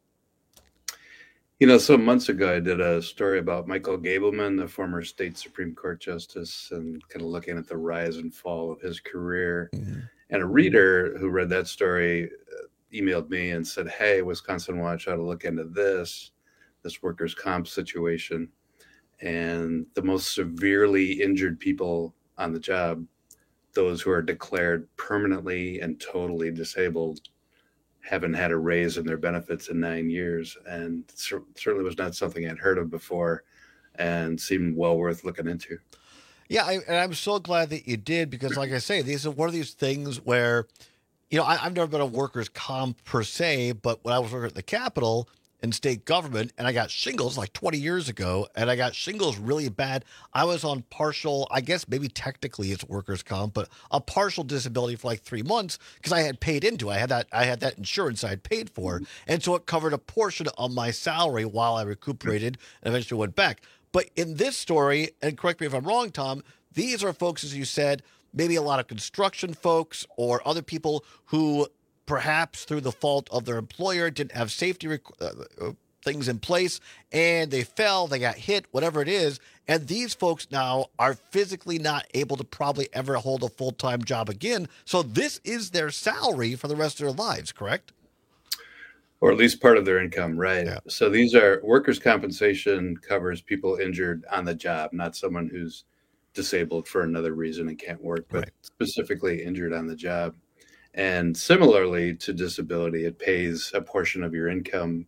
Speaker 6: Some months ago, I did a story about Michael Gableman, the former state Supreme Court justice, and kind of looking at the rise and fall of his career. Mm-hmm. And a reader who read that story emailed me and said, hey, Wisconsin Watch ought to look into this workers' comp situation. And the most severely injured people on the job, those who are declared permanently and totally disabled, haven't had a raise in their benefits in 9 years. And certainly was not something I'd heard of before and seemed well worth looking into.
Speaker 21: Yeah, and I'm so glad that you did, because like I say, these are one of these things where, I've never been a workers' comp per se, but when I was working at the Capitol in state government, and I got shingles like 20 years ago, and I got shingles really bad. I was on partial, I guess maybe technically it's workers' comp, but a partial disability for like 3 months because I had paid into it. I had that insurance I had paid for, and so it covered a portion of my salary while I recuperated and eventually went back. But in this story, and correct me if I'm wrong, Tom, these are folks, as you said, maybe a lot of construction folks or other people who perhaps through the fault of their employer didn't have safety things in place, and they fell, they got hit, whatever it is, and these folks now are physically not able to probably ever hold a full-time job again. So this is their salary for the rest of their lives, correct?
Speaker 6: Or at least part of their income, right? Yeah. So these are workers' compensation covers people injured on the job, not someone who's disabled for another reason and can't work, but specifically injured on the job. And similarly to disability, it pays a portion of your income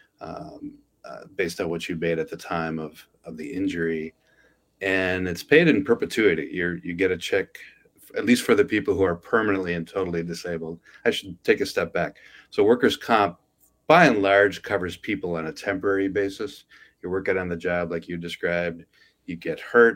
Speaker 6: based on what you made at the time of the injury. And it's paid in perpetuity. You get a check, at least for the people who are permanently and totally disabled. I should take a step back. So workers' comp, by and large, covers people on a temporary basis. You're working on the job like you described. You get hurt.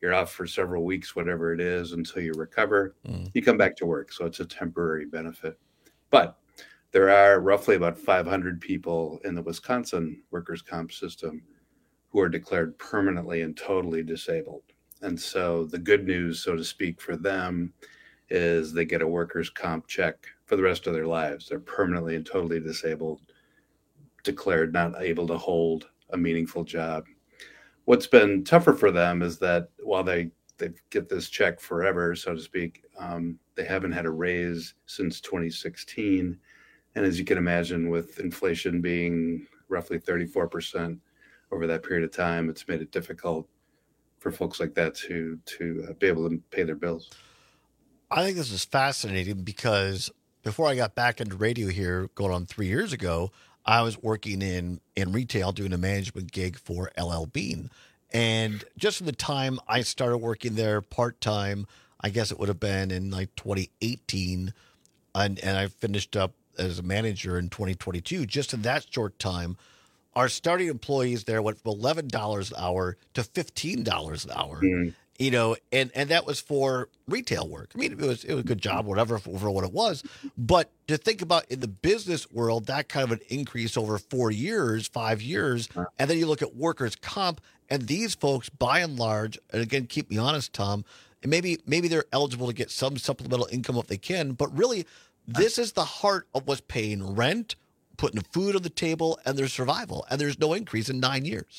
Speaker 6: You're off for several weeks, whatever it is, until you recover. You come back to work. So it's a temporary benefit. But there are roughly about 500 people in the Wisconsin workers' comp system who are declared permanently and totally disabled. And so the good news, so to speak, for them is they get a workers' comp check for the rest of their lives. They're permanently and totally disabled, declared not able to hold a meaningful job. What's been tougher for them is that while they get this check forever, so to speak, they haven't had a raise since 2016. And as you can imagine, with inflation being roughly 34% over that period of time, it's made it difficult for folks like that to be able to pay their bills.
Speaker 21: I think this is fascinating because before I got back into radio here, going on 3 years ago, I was working in retail doing a management gig for LL Bean. And just from the time I started working there part-time, I guess it would have been in like 2018, and I finished up as a manager in 2022. Just in that short time, our starting employees there went from $11 an hour to $15 an hour. You know, and that was for retail work. I mean, it was a good job, whatever, for what it was. But to think about in the business world, that kind of an increase over 4 years, 5 years, and then you look at workers' comp, and these folks, by and large, and again, keep me honest, Tom, and maybe they're eligible to get some supplemental income if they can, but really, this is the heart of what's paying rent, putting food on the table, and their survival, and there's no increase in 9 years.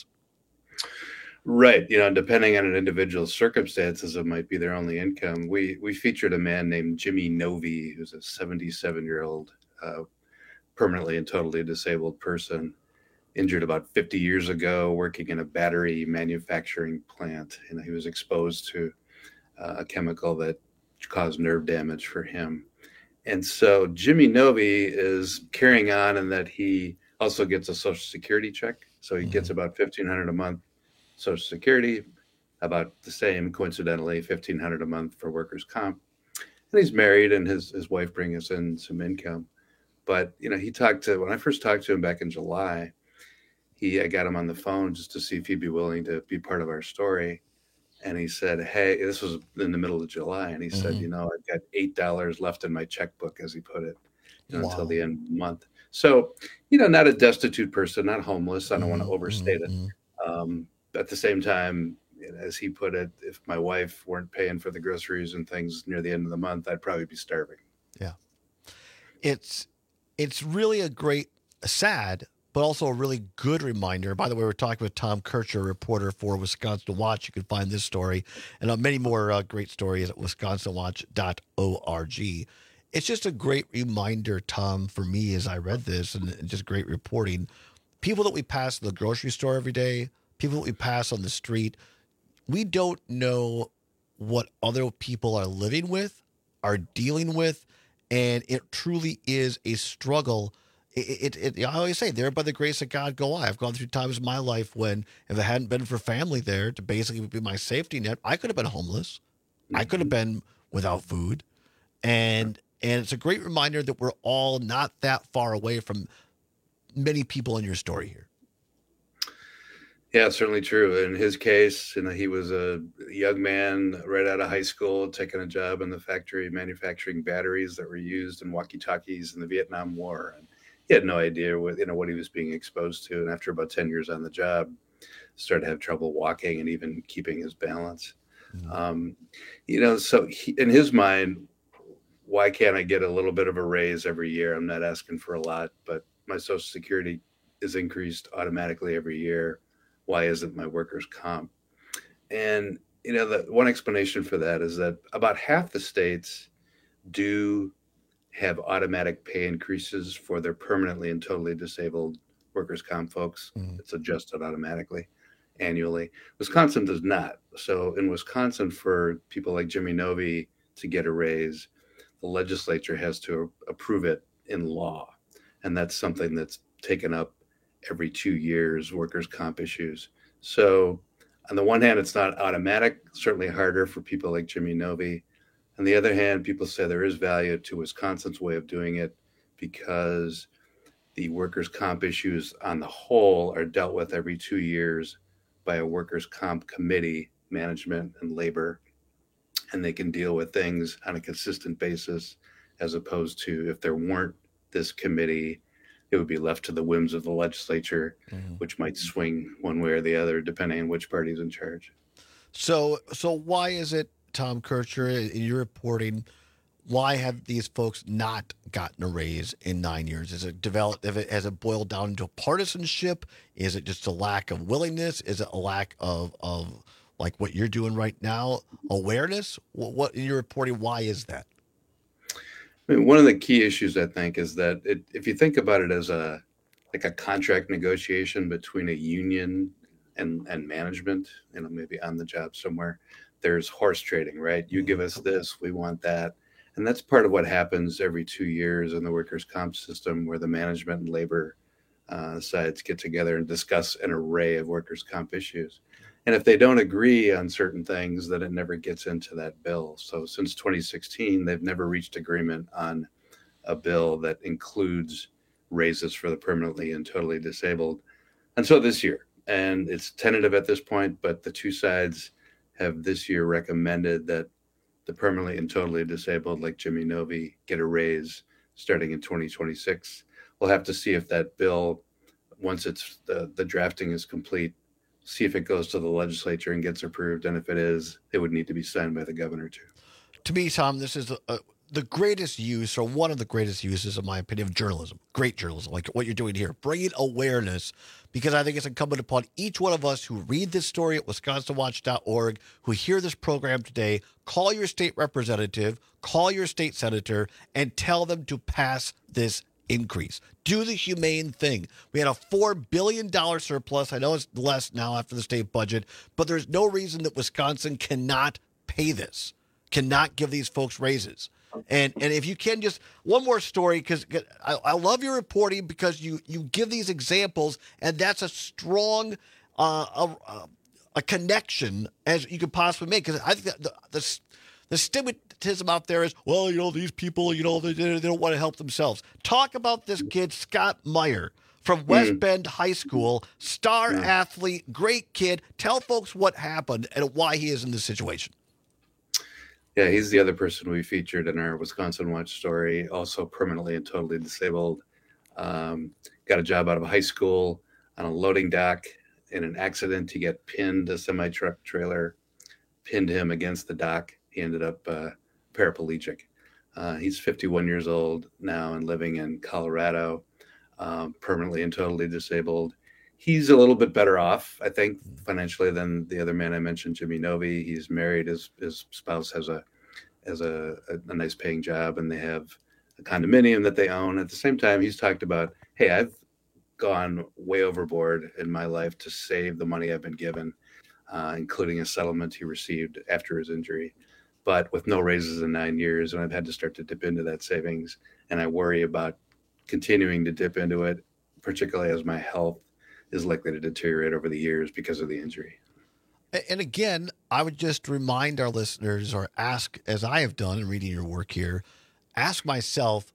Speaker 6: Right. You know, depending on an individual's circumstances, it might be their only income. We featured a man named Jimmy Novi, who's a 77-year-old permanently and totally disabled person, injured about 50 years ago, working in a battery manufacturing plant. You know, he was exposed to a chemical that caused nerve damage for him. And so Jimmy Novi is carrying on in that he also gets a Social Security check. So he gets about $1,500 a month Social Security, about the same, coincidentally, $1,500 a month for workers' comp. And he's married, and his wife brings us in some income. But, you know, when I first talked to him back in July, I got him on the phone just to see if he'd be willing to be part of our story. And he said, hey, this was in the middle of July. And he said, you know, I've got $8 left in my checkbook, as he put it, until the end of the month. So, you know, not a destitute person, not homeless. I don't want to overstate it. At the same time, as he put it, if my wife weren't paying for the groceries and things near the end of the month, I'd probably be starving.
Speaker 21: Yeah. It's really sad, but also a really good reminder. By the way, we're talking with Tom Kircher, reporter for Wisconsin Watch. You can find this story and many more great stories at wisconsinwatch.org. It's just a great reminder, Tom, for me as I read this, and just great reporting. People that we pass in the grocery store every day, people that we pass on the street, we don't know what other people are living with, are dealing with, and it truly is a struggle. I always say, there by the grace of God go I. I've gone through times in my life when if it hadn't been for family there to basically be my safety net, I could have been homeless. I could have been without food. And it's a great reminder that we're all not that far away from many people in your story here.
Speaker 6: Yeah, certainly true. In his case, you know, he was a young man right out of high school, taking a job in the factory manufacturing batteries that were used in walkie-talkies in the Vietnam War. And he had no idea what he was being exposed to. And after about 10 years on the job, started to have trouble walking and even keeping his balance. You know, so in his mind, why can't I get a little bit of a raise every year? I'm not asking for a lot, but my Social Security is increased automatically every year. Why isn't my workers' comp? And, you know, the one explanation for that is that about half the states do have automatic pay increases for their permanently and totally disabled workers' comp folks. It's adjusted automatically annually. Wisconsin does not. So in Wisconsin, for people like Jimmy Novi to get a raise, the legislature has to approve it in law. And that's something that's taken up every 2 years, workers' comp issues. So on the one hand, it's not automatic, certainly harder for people like Jimmy Novi. On the other hand, people say there is value to Wisconsin's way of doing it because the workers' comp issues on the whole are dealt with every 2 years by a workers' comp committee management and labor, and they can deal with things on a consistent basis, as opposed to if there weren't this committee, it would be left to the whims of the legislature, which might swing one way or the other depending on which party's in charge.
Speaker 21: So why is it, Tom Kircher, in your reporting, why have these folks not gotten a raise in 9 years? Has it boiled down into partisanship? Is it just a lack of willingness? Is it a lack of like what you're doing right now, awareness? What in your reporting, why is that?
Speaker 6: I mean, one of the key issues, I think, is that if you think about it as a contract negotiation between a union and management, maybe on the job somewhere, there's horse trading, right? You give us this, we want that. And that's part of what happens every 2 years in the workers' comp system, where the management and labor sides get together and discuss an array of workers' comp issues. And if they don't agree on certain things, then it never gets into that bill. So since 2016, they've never reached agreement on a bill that includes raises for the permanently and totally disabled until this year. And it's tentative at this point, but the two sides have this year recommended that the permanently and totally disabled, like Jimmy Novy, get a raise starting in 2026. We'll have to see if that bill, once it's the drafting is complete, see if it goes to the legislature and gets approved. And if it is, it would need to be signed by the governor too.
Speaker 21: To me, Tom, this is the greatest use, or one of the greatest uses, in my opinion, of journalism. Great journalism, like what you're doing here. Bringing awareness, because I think it's incumbent upon each one of us who read this story at wisconsinwatch.org, who hear this program today, call your state representative, call your state senator, and tell them to pass this increase. Do the humane thing. We had a $4 billion surplus. I know it's less now after the state budget, but there's no reason that Wisconsin cannot pay this, cannot give these folks raises. And if you can, just one more story, because I love your reporting, because you give these examples, and that's a strong a connection as you could possibly make. Because I think that the stigmatism out there is, well, these people, they don't want to help themselves. Talk about this kid, Scott Meyer, from West Bend High School, star athlete, great kid. Tell folks what happened and why he is in this situation.
Speaker 6: Yeah, he's the other person we featured in our Wisconsin Watch story, also permanently and totally disabled. Got a job out of high school on a loading dock. In an accident, he got pinned. A semi-truck trailer pinned him against the dock. He ended up paraplegic. He's 51 years old now and living in Colorado, permanently and totally disabled. He's a little bit better off, I think, financially than the other man I mentioned, Jimmy Novy. He's married. His spouse has a nice paying job, and they have a condominium that they own. At the same time, he's talked about, hey, I've gone way overboard in my life to save the money I've been given, including a settlement he received after his injury, but with no raises in 9 years. And I've had to start to dip into that savings. And I worry about continuing to dip into it, particularly as my health is likely to deteriorate over the years because of the injury.
Speaker 21: And again, I would just remind our listeners, or ask, as I have done in reading your work here, ask myself,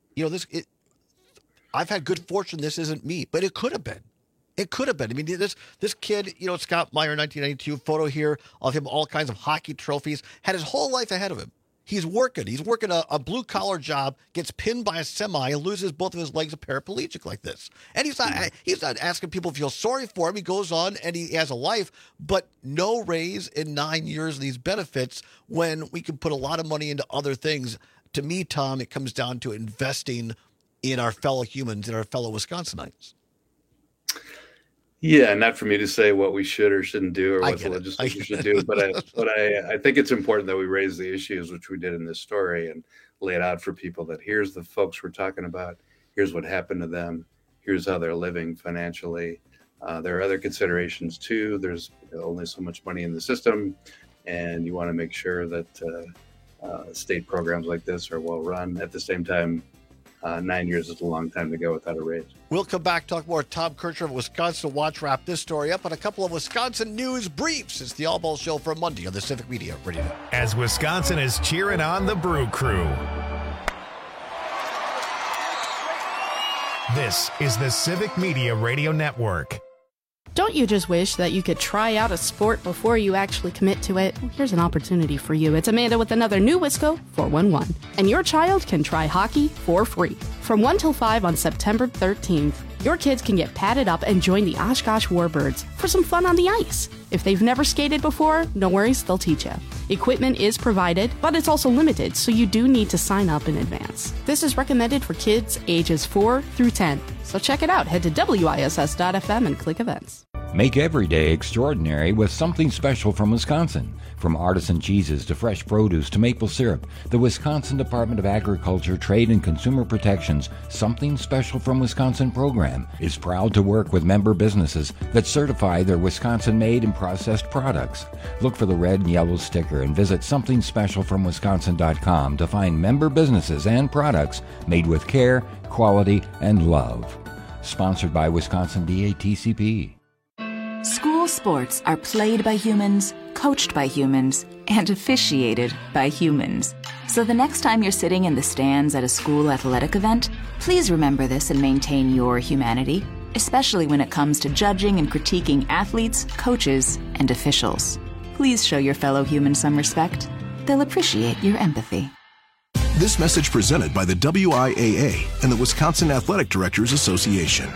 Speaker 21: I've had good fortune. This isn't me, but it could have been. It could have been. I mean, this kid, Scott Meyer, 1992, photo here of him, all kinds of hockey trophies, had his whole life ahead of him. He's working a blue-collar job, gets pinned by a semi, and loses both of his legs, a paraplegic like this. And he's not asking people to feel sorry for him. He goes on and he has a life, but no raise in 9 years of these benefits when we can put a lot of money into other things. To me, Tom, it comes down to investing in our fellow humans, in our fellow Wisconsinites.
Speaker 6: Yeah, not for me to say what we should or shouldn't do, or what the legislature should do, but I think it's important that we raise the issues, which we did in this story, and lay it out for people that here's the folks we're talking about, here's what happened to them, here's how they're living financially. There are other considerations too. There's only so much money in the system, and you want to make sure that state programs like this are well run. At the same time, 9 years is a long time to go without a raise.
Speaker 21: We'll come back, talk more. Tom Kircher of Wisconsin Watch, wrap this story up on a couple of Wisconsin news briefs. It's the All Ball Show for Monday on the Civic Media Radio.
Speaker 1: As Wisconsin is cheering on the Brew Crew. This is the Civic Media Radio Network.
Speaker 5: Don't you just wish that you could try out a sport before you actually commit to it? Well, here's an opportunity for you. It's Amanda with another new Wisco 411. And your child can try hockey for free. From 1 till 5 on September 13th, your kids can get padded up and join the Oshkosh Warbirds for some fun on the ice. If they've never skated before, no worries, they'll teach you. Equipment is provided, but it's also limited, so you do need to sign up in advance. This is recommended for kids ages 4 through 10. So check it out. Head to WISS.FM and click events.
Speaker 10: Make every day extraordinary with something special from Wisconsin. From artisan cheeses to fresh produce to maple syrup, the Wisconsin Department of Agriculture, Trade and Consumer Protection's Something Special from Wisconsin program is proud to work with member businesses that certify their Wisconsin-made and processed products. Look for the red and yellow sticker and visit somethingspecialfromwisconsin.com to find member businesses and products made with care, quality, and love. Sponsored by Wisconsin DATCP.
Speaker 11: School sports are played by humans, coached by humans, and officiated by humans. So the next time you're sitting in the stands at a school athletic event, please remember this and maintain your humanity, especially when it comes to judging and critiquing athletes, coaches, and officials. Please show your fellow humans some respect. They'll appreciate your empathy.
Speaker 15: This message presented by the WIAA and the Wisconsin Athletic Directors Association.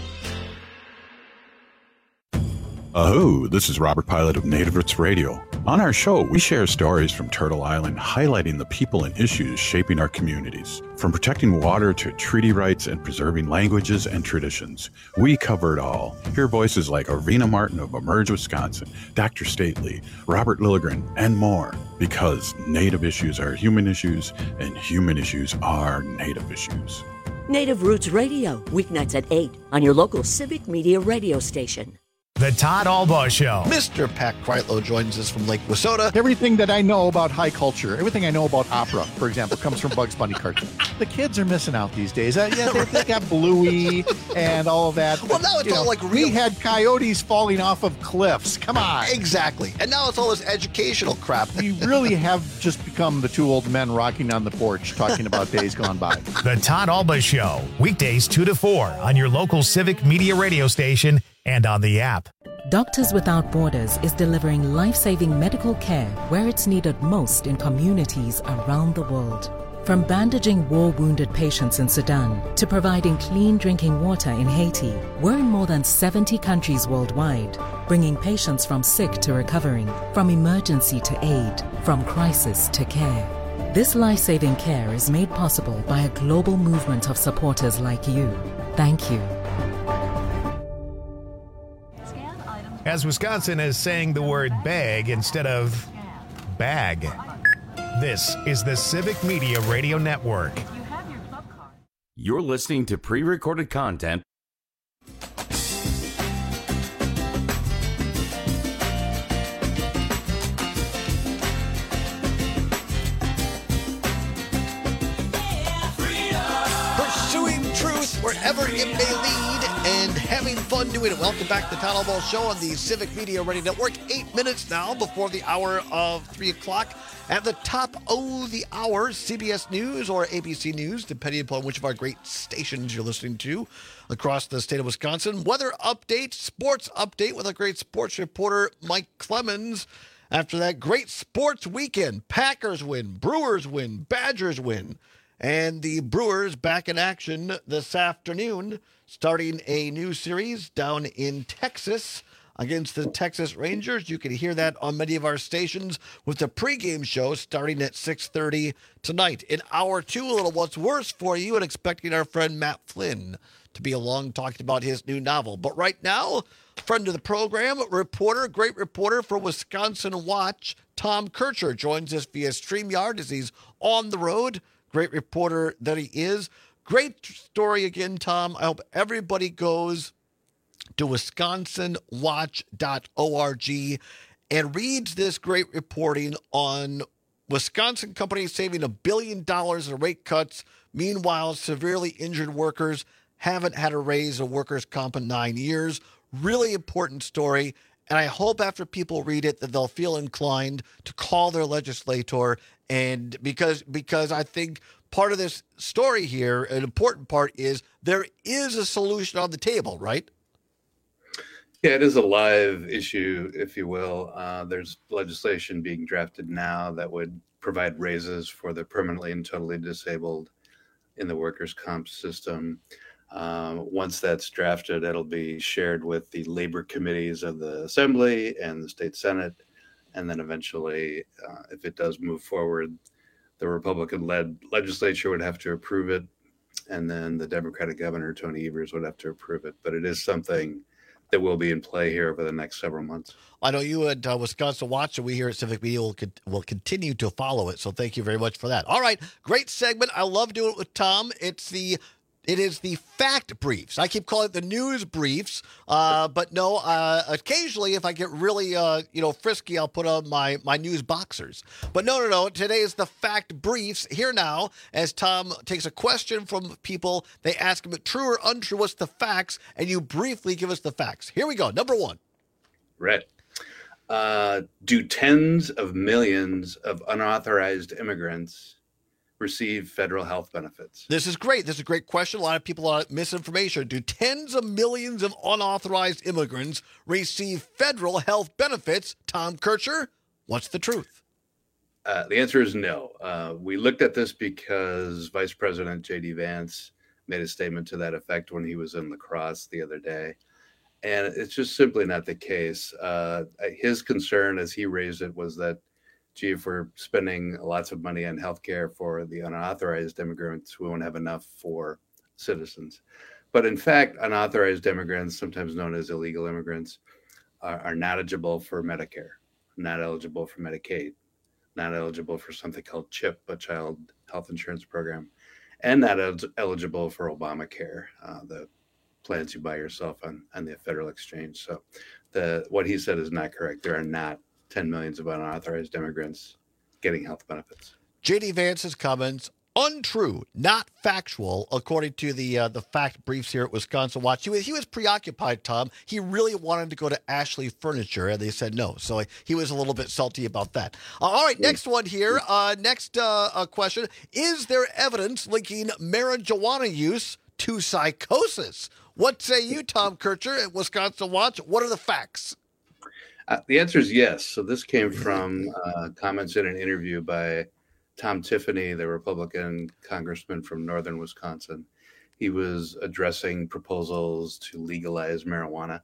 Speaker 28: Aho, this is Robert Pilot of Native Roots Radio. On our show, we share stories from Turtle Island highlighting the people and issues shaping our communities. From protecting water to treaty rights and preserving languages and traditions, we cover it all. Hear voices like Arvina Martin of Emerge Wisconsin, Dr. Stately, Robert Lilligren, and more. Because Native issues are human issues, and human issues are Native issues.
Speaker 20: Native Roots Radio, weeknights at 8 on your local Civic Media radio station.
Speaker 1: The Todd Albaugh Show.
Speaker 21: Mr. Pat Kreitlow joins us from Lake Wissota.
Speaker 18: Everything that I know about high culture, everything I know about opera, for example, comes from Bugs Bunny cartoons. The kids are missing out these days. They got Bluey and all of that.
Speaker 21: Well, now it's all like real.
Speaker 18: We had coyotes falling off of cliffs. Come on.
Speaker 21: Exactly. And now it's all this educational crap.
Speaker 18: We really have just become the two old men rocking on the porch talking about days gone by.
Speaker 1: The Todd Albaugh Show, weekdays 2 to 4 on your local Civic Media radio station and on the app.
Speaker 23: Doctors Without Borders is delivering life-saving medical care where it's needed most in communities around the world. From bandaging war-wounded patients in Sudan to providing clean drinking water in Haiti, we're in more than 70 countries worldwide, bringing patients from sick to recovering, from emergency to aid, from crisis to care. This life-saving care is made possible by a global movement of supporters like you. Thank you.
Speaker 1: As Wisconsin is saying the word bag instead of bag. This is the Civic Media Radio Network.
Speaker 19: You're listening to pre-recorded content.
Speaker 21: Pursuing truth wherever it may lead and having fun doing it. Welcome back to the Todd Albaugh Show on the Civic Media Radio Network. 8 minutes now before the hour of 3 o'clock. At the top of the hour, CBS News or ABC News, depending upon which of our great stations you're listening to across the state of Wisconsin. Weather update, sports update with our great sports reporter, Mike Clemens. After that great sports weekend, Packers win, Brewers win, Badgers win. And the Brewers back in action this afternoon, starting a new series down in Texas against the Texas Rangers. You can hear that on many of our stations with the pregame show starting at 6:30 tonight. In hour 2, a little what's worse for you and expecting our friend Matt Flynn to be along talking about his new novel. But right now, friend of the program, reporter, great reporter for Wisconsin Watch, Tom Kircher joins us via StreamYard as he's on the road. Great reporter that he is. Great story again, Tom. I hope everybody goes to wisconsinwatch.org and reads this great reporting on Wisconsin companies saving $1 billion in rate cuts. Meanwhile, severely injured workers haven't had a raise of workers' comp in 9 years. Really important story. And I hope after people read it that they'll feel inclined to call their legislator. And because I think part of this story here, an important part, is there is a solution on the table, right?
Speaker 6: Yeah, it is a live issue, if you will. There's legislation being drafted now that would provide raises for the permanently and totally disabled in the workers' comp system. Once that's drafted, it'll be shared with the labor committees of the Assembly and the state Senate. And then eventually, if it does move forward, the Republican-led legislature would have to approve it. And then the Democratic governor, Tony Evers, would have to approve it. But it is something that will be in play here over the next several months.
Speaker 21: I know you at Wisconsin Watch, and we here at Civic Media will continue to follow it. So thank you very much for that. All right, great segment. I love doing it with Tom. It is the fact briefs. I keep calling it the news briefs, but no. Occasionally, if I get really frisky, I'll put on my news boxers. But no. Today is the fact briefs. Here now, as Tom takes a question from people, they ask him true or untrue. What's the facts? And you briefly give us the facts. Here we go. Number one.
Speaker 6: Right. Do tens of millions of unauthorized immigrants receive federal health benefits?
Speaker 21: This is great. This is a great question. A lot of people are misinformation. Do tens of millions of unauthorized immigrants receive federal health benefits? Tom Kircher, what's the truth?
Speaker 6: The answer is no. We looked at this because Vice President J.D. Vance made a statement to that effect when he was in La Crosse the other day. And it's just simply not the case. His concern, as he raised it, was that, gee, if we're spending lots of money on healthcare for the unauthorized immigrants, we won't have enough for citizens. But in fact, unauthorized immigrants, sometimes known as illegal immigrants, are not eligible for Medicare, not eligible for Medicaid, not eligible for something called CHIP, a child health insurance program, and not eligible for Obamacare, the plans you buy yourself on the federal exchange. So what he said is not correct. There are not 10 millions of unauthorized immigrants getting health benefits.
Speaker 21: J.D. Vance's comments, untrue, not factual, according to the fact briefs here at Wisconsin Watch. He was preoccupied, Tom. He really wanted to go to Ashley Furniture, and they said no. So he was a little bit salty about that. All right, next one here. Next question. Is there evidence linking marijuana use to psychosis? What say you, Tom Kircher at Wisconsin Watch? What are the facts?
Speaker 6: The answer is yes. So this came from comments in an interview by Tom Tiffany, the Republican congressman from northern Wisconsin. He was addressing proposals to legalize marijuana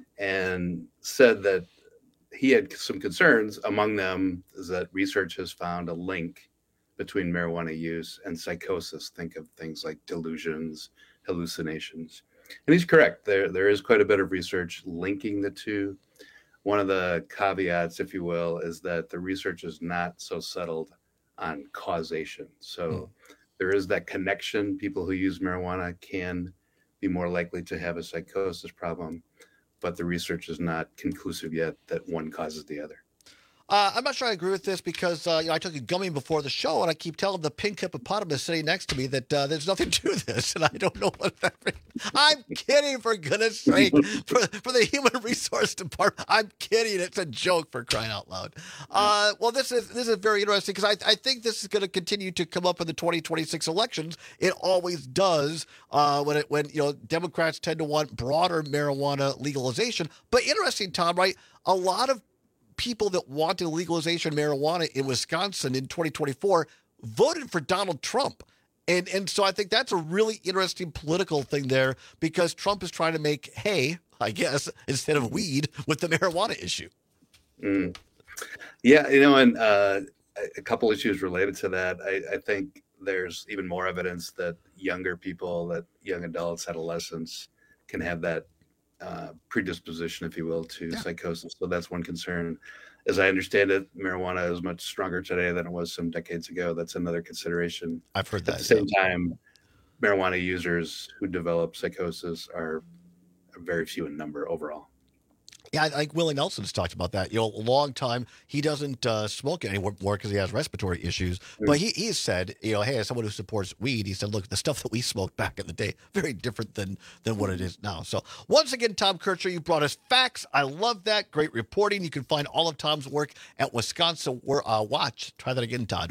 Speaker 6: and said that he had some concerns. Among them is that research has found a link between marijuana use and psychosis. Think of things like delusions, hallucinations. And he's correct. There is quite a bit of research linking the two. One of the caveats, if you will, is that the research is not so settled on causation. So there is that connection. People who use marijuana can be more likely to have a psychosis problem, but the research is not conclusive yet that one causes the other.
Speaker 21: I'm not sure I agree with this because I took a gummy before the show, and I keep telling the pink hippopotamus sitting next to me that there's nothing to this, and I don't know what that means. I'm kidding, for goodness sake. For the Human Resource Department, I'm kidding. It's a joke, for crying out loud. Well, this is very interesting because I think this is going to continue to come up in the 2026 elections. It always does when Democrats tend to want broader marijuana legalization. But interesting, Tom, right? A lot of people that wanted legalization of marijuana in Wisconsin in 2024 voted for Donald Trump. And so I think that's a really interesting political thing there because Trump is trying to make hay, I guess, instead of weed with the marijuana issue.
Speaker 6: Yeah, and a couple issues related to that. I think there's even more evidence that younger people, that young adults, adolescents can have that predisposition, if you will, to psychosis. So that's one concern. As I understand it, marijuana is much stronger today than it was some decades ago. That's another consideration.
Speaker 21: I've heard that.
Speaker 6: At the same time, marijuana users who develop psychosis are very few in number overall.
Speaker 21: Yeah, like Willie Nelson's talked about that. A long time. He doesn't smoke anymore because he has respiratory issues. But he said, hey, as someone who supports weed, he said, look, the stuff that we smoked back in the day, very different than what it is now. So once again, Tom Kircher, you brought us facts. I love that. Great reporting. You can find all of Tom's work at Wisconsin Watch. Try that again, Todd.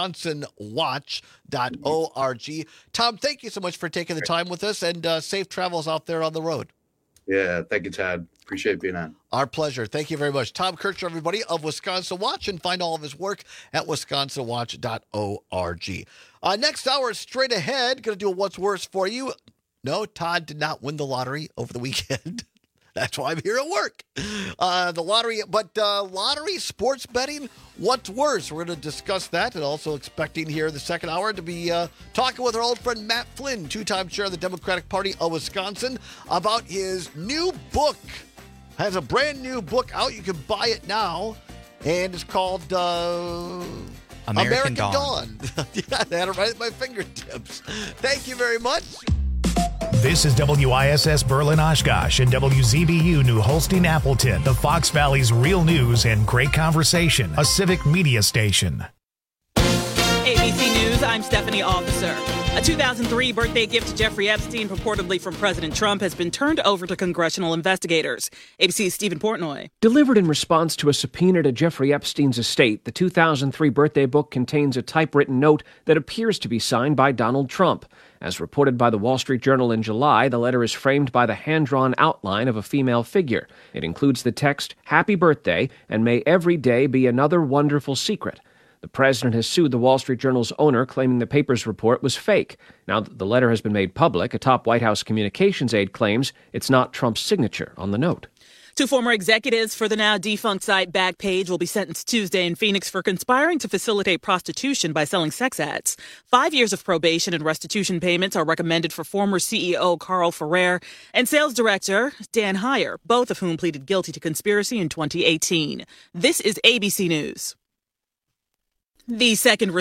Speaker 21: WisconsinWatch.org. Tom, thank you so much for taking the time with us, and safe travels out there on the road.
Speaker 6: Yeah, thank you, Todd. Appreciate being on.
Speaker 21: Our pleasure. Thank you very much. Tom Kircher, everybody, of Wisconsin Watch, and find all of his work at wisconsinwatch.org. Next hour, straight ahead, going to do a What's Worse for you. No, Todd did not win the lottery over the weekend. That's why I'm here at work. The lottery, but lottery, sports betting, what's worse? We're going to discuss that, and also expecting here in the second hour to be talking with our old friend Matt Flynn, two-time chair of the Democratic Party of Wisconsin, about his new book. Has a brand new book out. You can buy it now, and it's called American Dawn. Yeah, I had it right at my fingertips. Thank you very much.
Speaker 1: This is WISS Berlin Oshkosh and WZBU New Holstein Appleton, the Fox Valley's real news and great conversation, a civic media station.
Speaker 13: ABC News, I'm Stephanie Officer. A 2003 birthday gift to Jeffrey Epstein, purportedly from President Trump, has been turned over to congressional investigators. ABC's Stephen Portnoy.
Speaker 8: Delivered in response to a subpoena to Jeffrey Epstein's estate, the 2003 birthday book contains a typewritten note that appears to be signed by Donald Trump. As reported by the Wall Street Journal in July, the letter is framed by the hand-drawn outline of a female figure. It includes the text, "Happy birthday, and may every day be another wonderful secret." The president has sued the Wall Street Journal's owner, claiming the paper's report was fake. Now that the letter has been made public, a top White House communications aide claims it's not Trump's signature on the note.
Speaker 13: Two former executives for the now defunct site Backpage will be sentenced Tuesday in Phoenix for conspiring to facilitate prostitution by selling sex ads. 5 years of probation and restitution payments are recommended for former CEO Carl Ferrer and sales director Dan Heyer, both of whom pleaded guilty to conspiracy in 2018. This is ABC News. The second